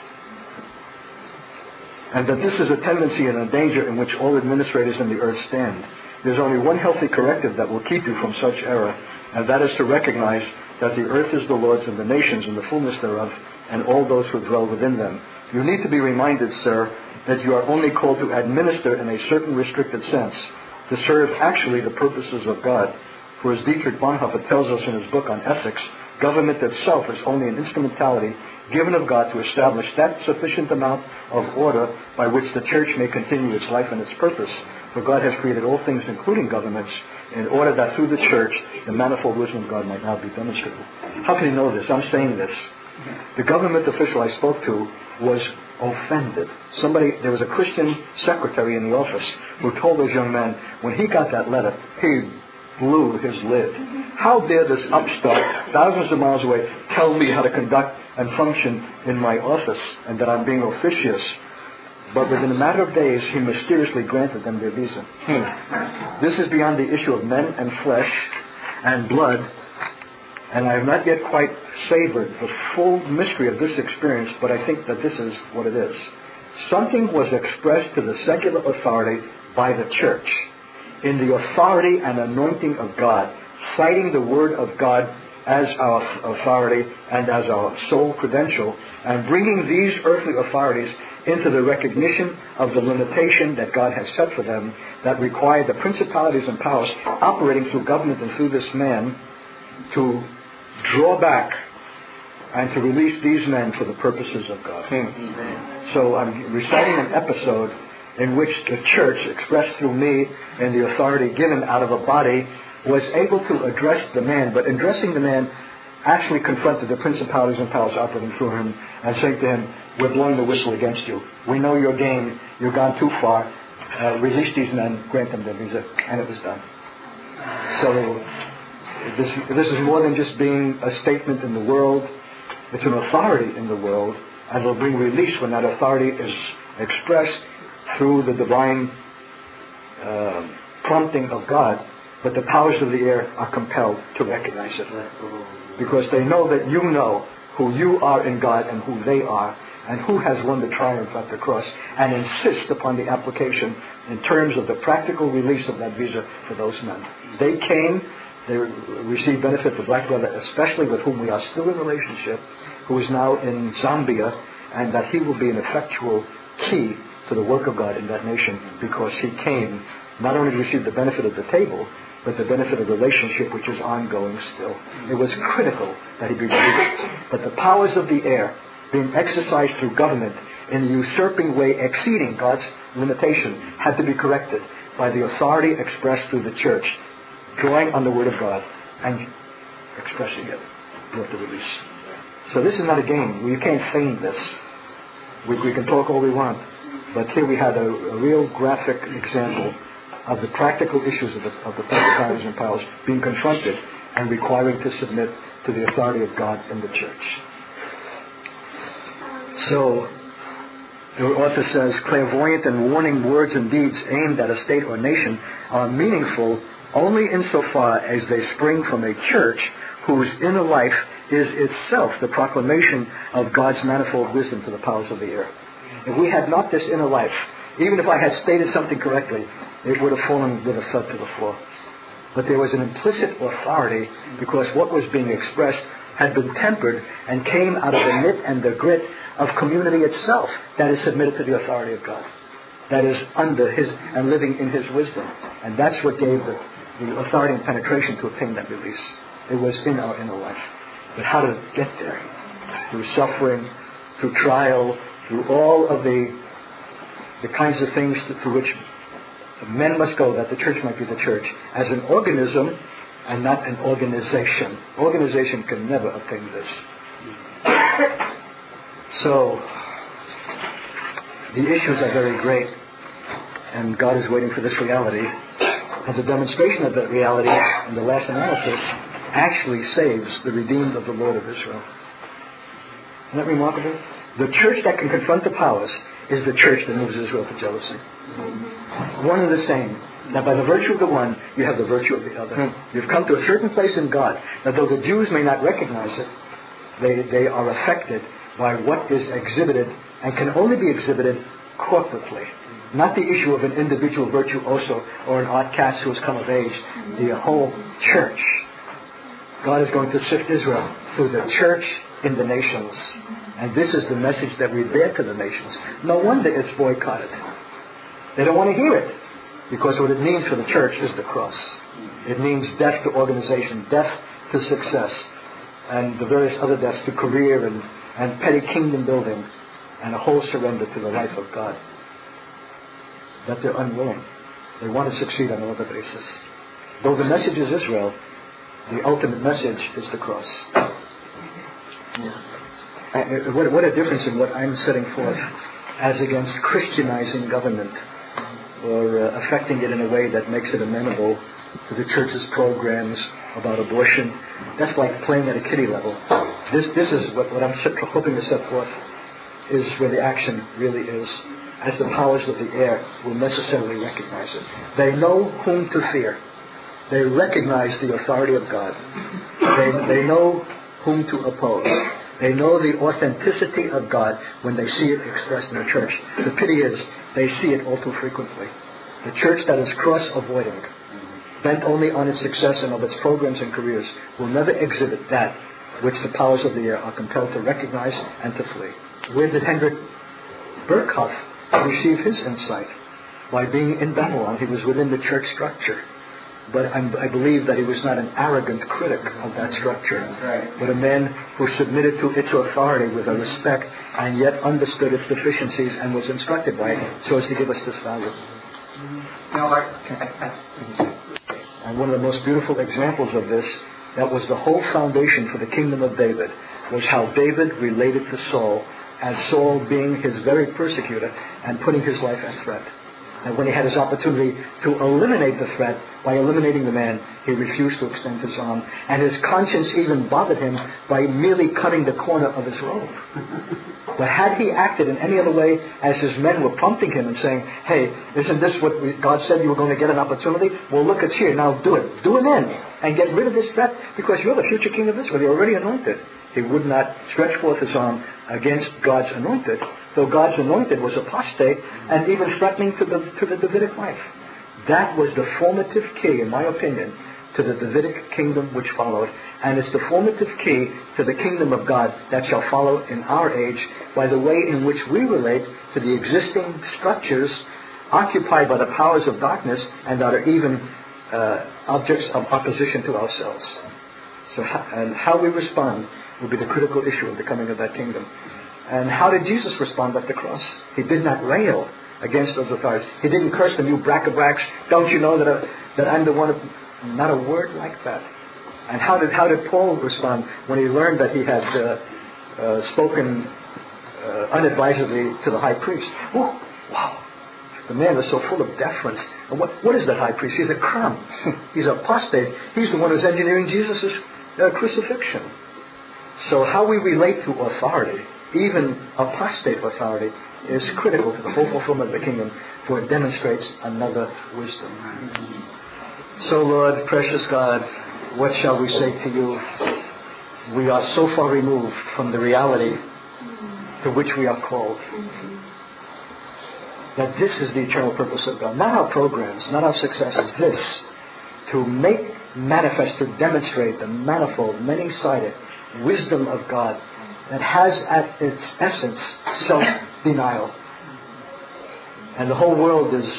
And that this is a tendency and a danger in which all administrators in the earth stand. There's only one healthy corrective that will keep you from such error, and that is to recognize that the earth is the Lord's and the nations and the fullness thereof, and all those who dwell within them. You need to be reminded, sir, that you are only called to administer in a certain restricted sense, to serve actually the purposes of God. For as Dietrich Bonhoeffer tells us in his book on ethics, government itself is only an instrumentality given of God to establish that sufficient amount of order by which the church may continue its life and its purpose. For God has created all things, including governments, in order that through the church the manifold wisdom of God might now be demonstrated. How can he know this? I'm saying this. The government official I spoke to was offended. There was a Christian secretary in the office who told this young man, when he got that letter, he blew his lid. How dare this upstart, thousands of miles away, tell me how to conduct and function in my office, and that I'm being officious? But within a matter of days, he mysteriously granted them their visa. This is beyond the issue of men and flesh and blood, and I have not yet quite savored the full mystery of this experience, but I think that this is what it is. Something was expressed to the secular authority by the church in the authority and anointing of God, citing the Word of God as our authority and as our sole credential, and bringing these earthly authorities into the recognition of the limitation that God has set for them, that required the principalities and powers operating through government and through this man to draw back and to release these men for the purposes of God. So I'm reciting an episode in which the church, expressed through me and the authority given out of a body, was able to address the man, but in addressing the man, actually confronted the principalities and powers operating through him and saying to him, we're blowing the whistle against you. We know your game. You've gone too far. Release these men, grant them their visa. And it was done. So this is more than just being a statement in the world. It's an authority in the world, and will bring release when that authority is expressed through the divine prompting of God. But the powers of the air are compelled to recognize it, because they know that you know who you are in God and who they are, and who has won the triumph at the cross, and insist upon the application in terms of the practical release of that visa for those men. They came, they received benefit, the black brother especially, with whom we are still in relationship, who is now in Zambia, and that he will be an effectual key to the work of God in that nation, because he came not only to receive the benefit of the table, but the benefit of relationship, which is ongoing still. It was critical that he be released. But the powers of the air being exercised through government in a usurping way exceeding God's limitation had to be corrected by the authority expressed through the church, drawing on the Word of God and expressing it with the release. So this is not a game. You can't feign this. We can talk all we want, but here we had a real graphic example of the practical issues of the principalities and powers being confronted and requiring to submit to the authority of God in the church. So, the author says, clairvoyant and warning words and deeds aimed at a state or nation are meaningful only insofar as they spring from a church whose inner life is itself the proclamation of God's manifold wisdom to the powers of the air. If we had not this inner life, even if I had stated something correctly, it would have fallen with a thud to the floor. But there was an implicit authority, because what was being expressed had been tempered and came out of the knit and the grit of community itself that is submitted to the authority of God, that is under His and living in His wisdom. And that's what gave the authority and penetration to obtain that release. It was in our inner life. But how to get there? Through suffering, through trial, through all of the kinds of things through which men must go, that the church might be the church, as an organism and not an organization. Organization can never obtain this. So, the issues are very great, and God is waiting for this reality. And the demonstration of that reality in the last analysis actually saves the redeemed of the Lord of Israel. Isn't that remarkable? The church that can confront the powers is the church that moves Israel to jealousy. One and the same. Now, by the virtue of the one, you have the virtue of the other. You've come to a certain place in God. Now, though the Jews may not recognize it, they are affected by what is exhibited and can only be exhibited corporately. Not the issue of an individual virtuoso or an outcast who has come of age. The whole church. God is going to sift Israel through the church in the nations. And this is the message that we bear to the nations. No wonder it's boycotted. They don't want to hear it. Because what it means for the church is the cross. It means death to organization, death to success, and the various other deaths to career and petty kingdom building, and a whole surrender to the life of God. That they're unwilling. They want to succeed on another basis. Though the message is Israel, the ultimate message is the cross. What a difference in what I'm setting forth as against Christianizing government or affecting it in a way that makes it amenable to the church's programs about abortion. That's like playing at a kiddie level. This is what I'm hoping to set forth is where the action really is, as the powers of the air will necessarily recognize it. They know whom to fear. They recognize the authority of God. They know whom to oppose. They know the authenticity of God when they see it expressed in the church. The pity is, they see it all too frequently. The church that is cross-avoiding, bent only on its success and of its programs and careers, will never exhibit that which the powers of the air are compelled to recognize and to flee. Where did Hendrik Berkhoff receive his insight? By being in Babylon. He was within the church structure. But I believe that he was not an arrogant critic of that structure, but a man who submitted to its authority with a respect and yet understood its deficiencies and was instructed by it so as to give us this value. And one of the most beautiful examples of this, that was the whole foundation for the kingdom of David, was how David related to Saul as Saul being his very persecutor and putting his life at threat. And when he had his opportunity to eliminate the threat by eliminating the man, he refused to extend his arm. And his conscience even bothered him by merely cutting the corner of his robe. But had he acted in any other way, as his men were prompting him and saying, hey, isn't this what God said you were going to get an opportunity? Well, look, it's here. Now do it. Do it in. And get rid of this threat because you're the future king of Israel. You're already anointed. He would not stretch forth his arm against God's anointed, though God's anointed was apostate and even threatening to the Davidic life. That was the formative key, in my opinion, to the Davidic kingdom which followed, and it's the formative key to the kingdom of God that shall follow in our age by the way in which we relate to the existing structures occupied by the powers of darkness and that are even objects of opposition to ourselves. So, and how we respond will be the critical issue of the coming of that kingdom. And how did Jesus respond at the cross? He did not rail against those authorities. He didn't curse them, you brack-a-bracks. Don't you know that I'm the one of... Not a word like that. And how did Paul respond when he learned that he had spoken unadvisedly to the high priest? Oh, wow. The man was so full of deference. And what is that high priest? He's a crumb. He's an apostate. He's the one who's engineering Jesus' crucifixion. So how we relate to authority, even apostate authority, is critical to the whole fulfillment of the kingdom, for it demonstrates another wisdom. So, Lord, precious God, what shall we say to you? We are so far removed from the reality to which we are called. That this is the eternal purpose of God. Not our programs, not our successes. This, to make manifest, to demonstrate the manifold, many-sided wisdom of God that has at its essence self-denial. And the whole world is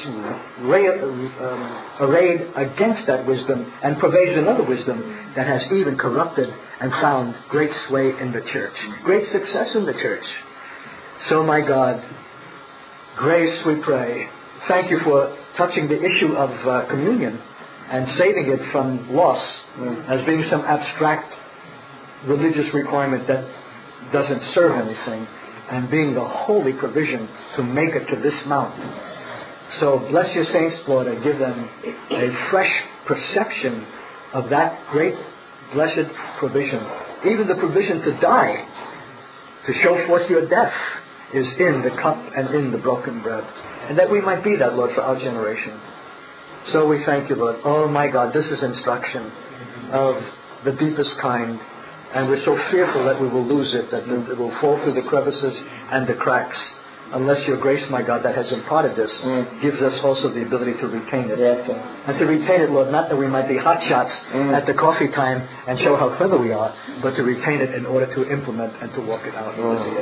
arrayed against that wisdom and pervades another wisdom that has even corrupted and found great sway in the church, great success in the church. So, my God, grace, we pray. Thank you for touching the issue of communion and saving it from loss as being some abstract religious requirement that doesn't serve anything, and being the holy provision to make it to this mount. So bless your saints, Lord, and give them a fresh perception of that great blessed provision. Even the provision to die, to show forth your death, is in the cup and in the broken bread. And that we might be that, Lord, for our generation. So we thank you, Lord. Oh my God, this is instruction of the deepest kind. And we're so fearful that we will lose it, that it will fall through the crevices and the cracks. Unless your grace, my God, that has imparted this, gives us also the ability to retain it. Yes, and to retain it, Lord, not that we might be hot shots at the coffee time and show how clever we are, but to retain it in order to implement and to walk it out.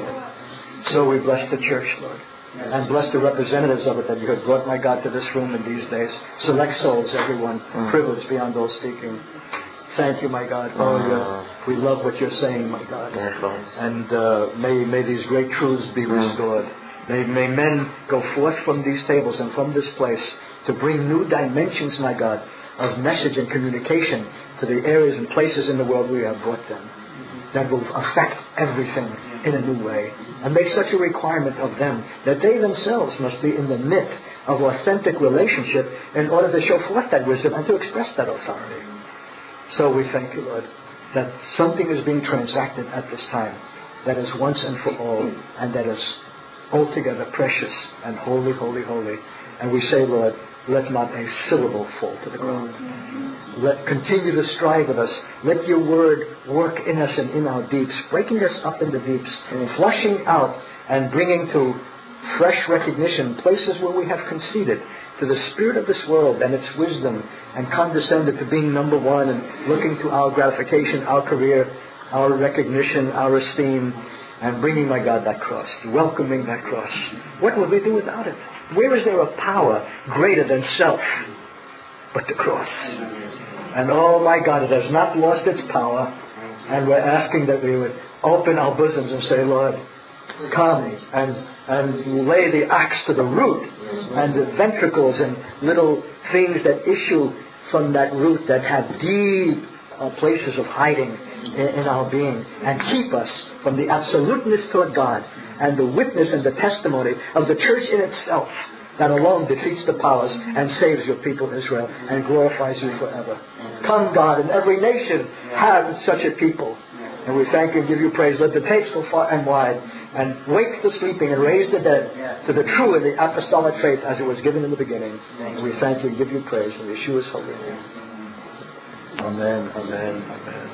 So we bless the church, Lord. And bless the representatives of it that you have brought, my God, to this room in these days. Select souls, everyone, privileged beyond those speaking. Thank you, my God. We love what you're saying, my God. And may these great truths be restored. May men go forth from these tables and from this place to bring new dimensions, my God, of message and communication to the areas and places in the world we have brought them, that will affect everything in a new way. And make such a requirement of them that they themselves must be in the midst of authentic relationship in order to show forth that wisdom and to express that authority. So we thank you, Lord, that something is being transacted at this time that is once and for all, and that is altogether precious and holy, holy, holy. And we say, Lord, let not a syllable fall to the ground. Let continue to strive with us. Let your word work in us and in our deeps, breaking us up in the deeps, flushing out and bringing to fresh recognition places where we have conceded to the spirit of this world and its wisdom and condescended to being number one and looking to our gratification, our career, our recognition, our esteem, and bringing, my God, that cross, welcoming that cross. What would we do without it? Where is there a power greater than self but the cross? And oh my God, it has not lost its power, and we're asking that we would open our bosoms and say, Lord, come and lay the axe to the root and the ventricles and little things that issue from that root that have deep places of hiding in our being, and keep us from the absoluteness toward God and the witness and the testimony of the church in itself that alone defeats the powers and saves your people Israel and glorifies you forever. Come, God, and every nation have such a people. And we thank you and give you praise. Let the tapes go far and wide and wake the sleeping and raise the dead to the true and the apostolic faith as it was given in the beginning. And we thank you and give you praise in Yeshua's holy name. Amen, amen, amen.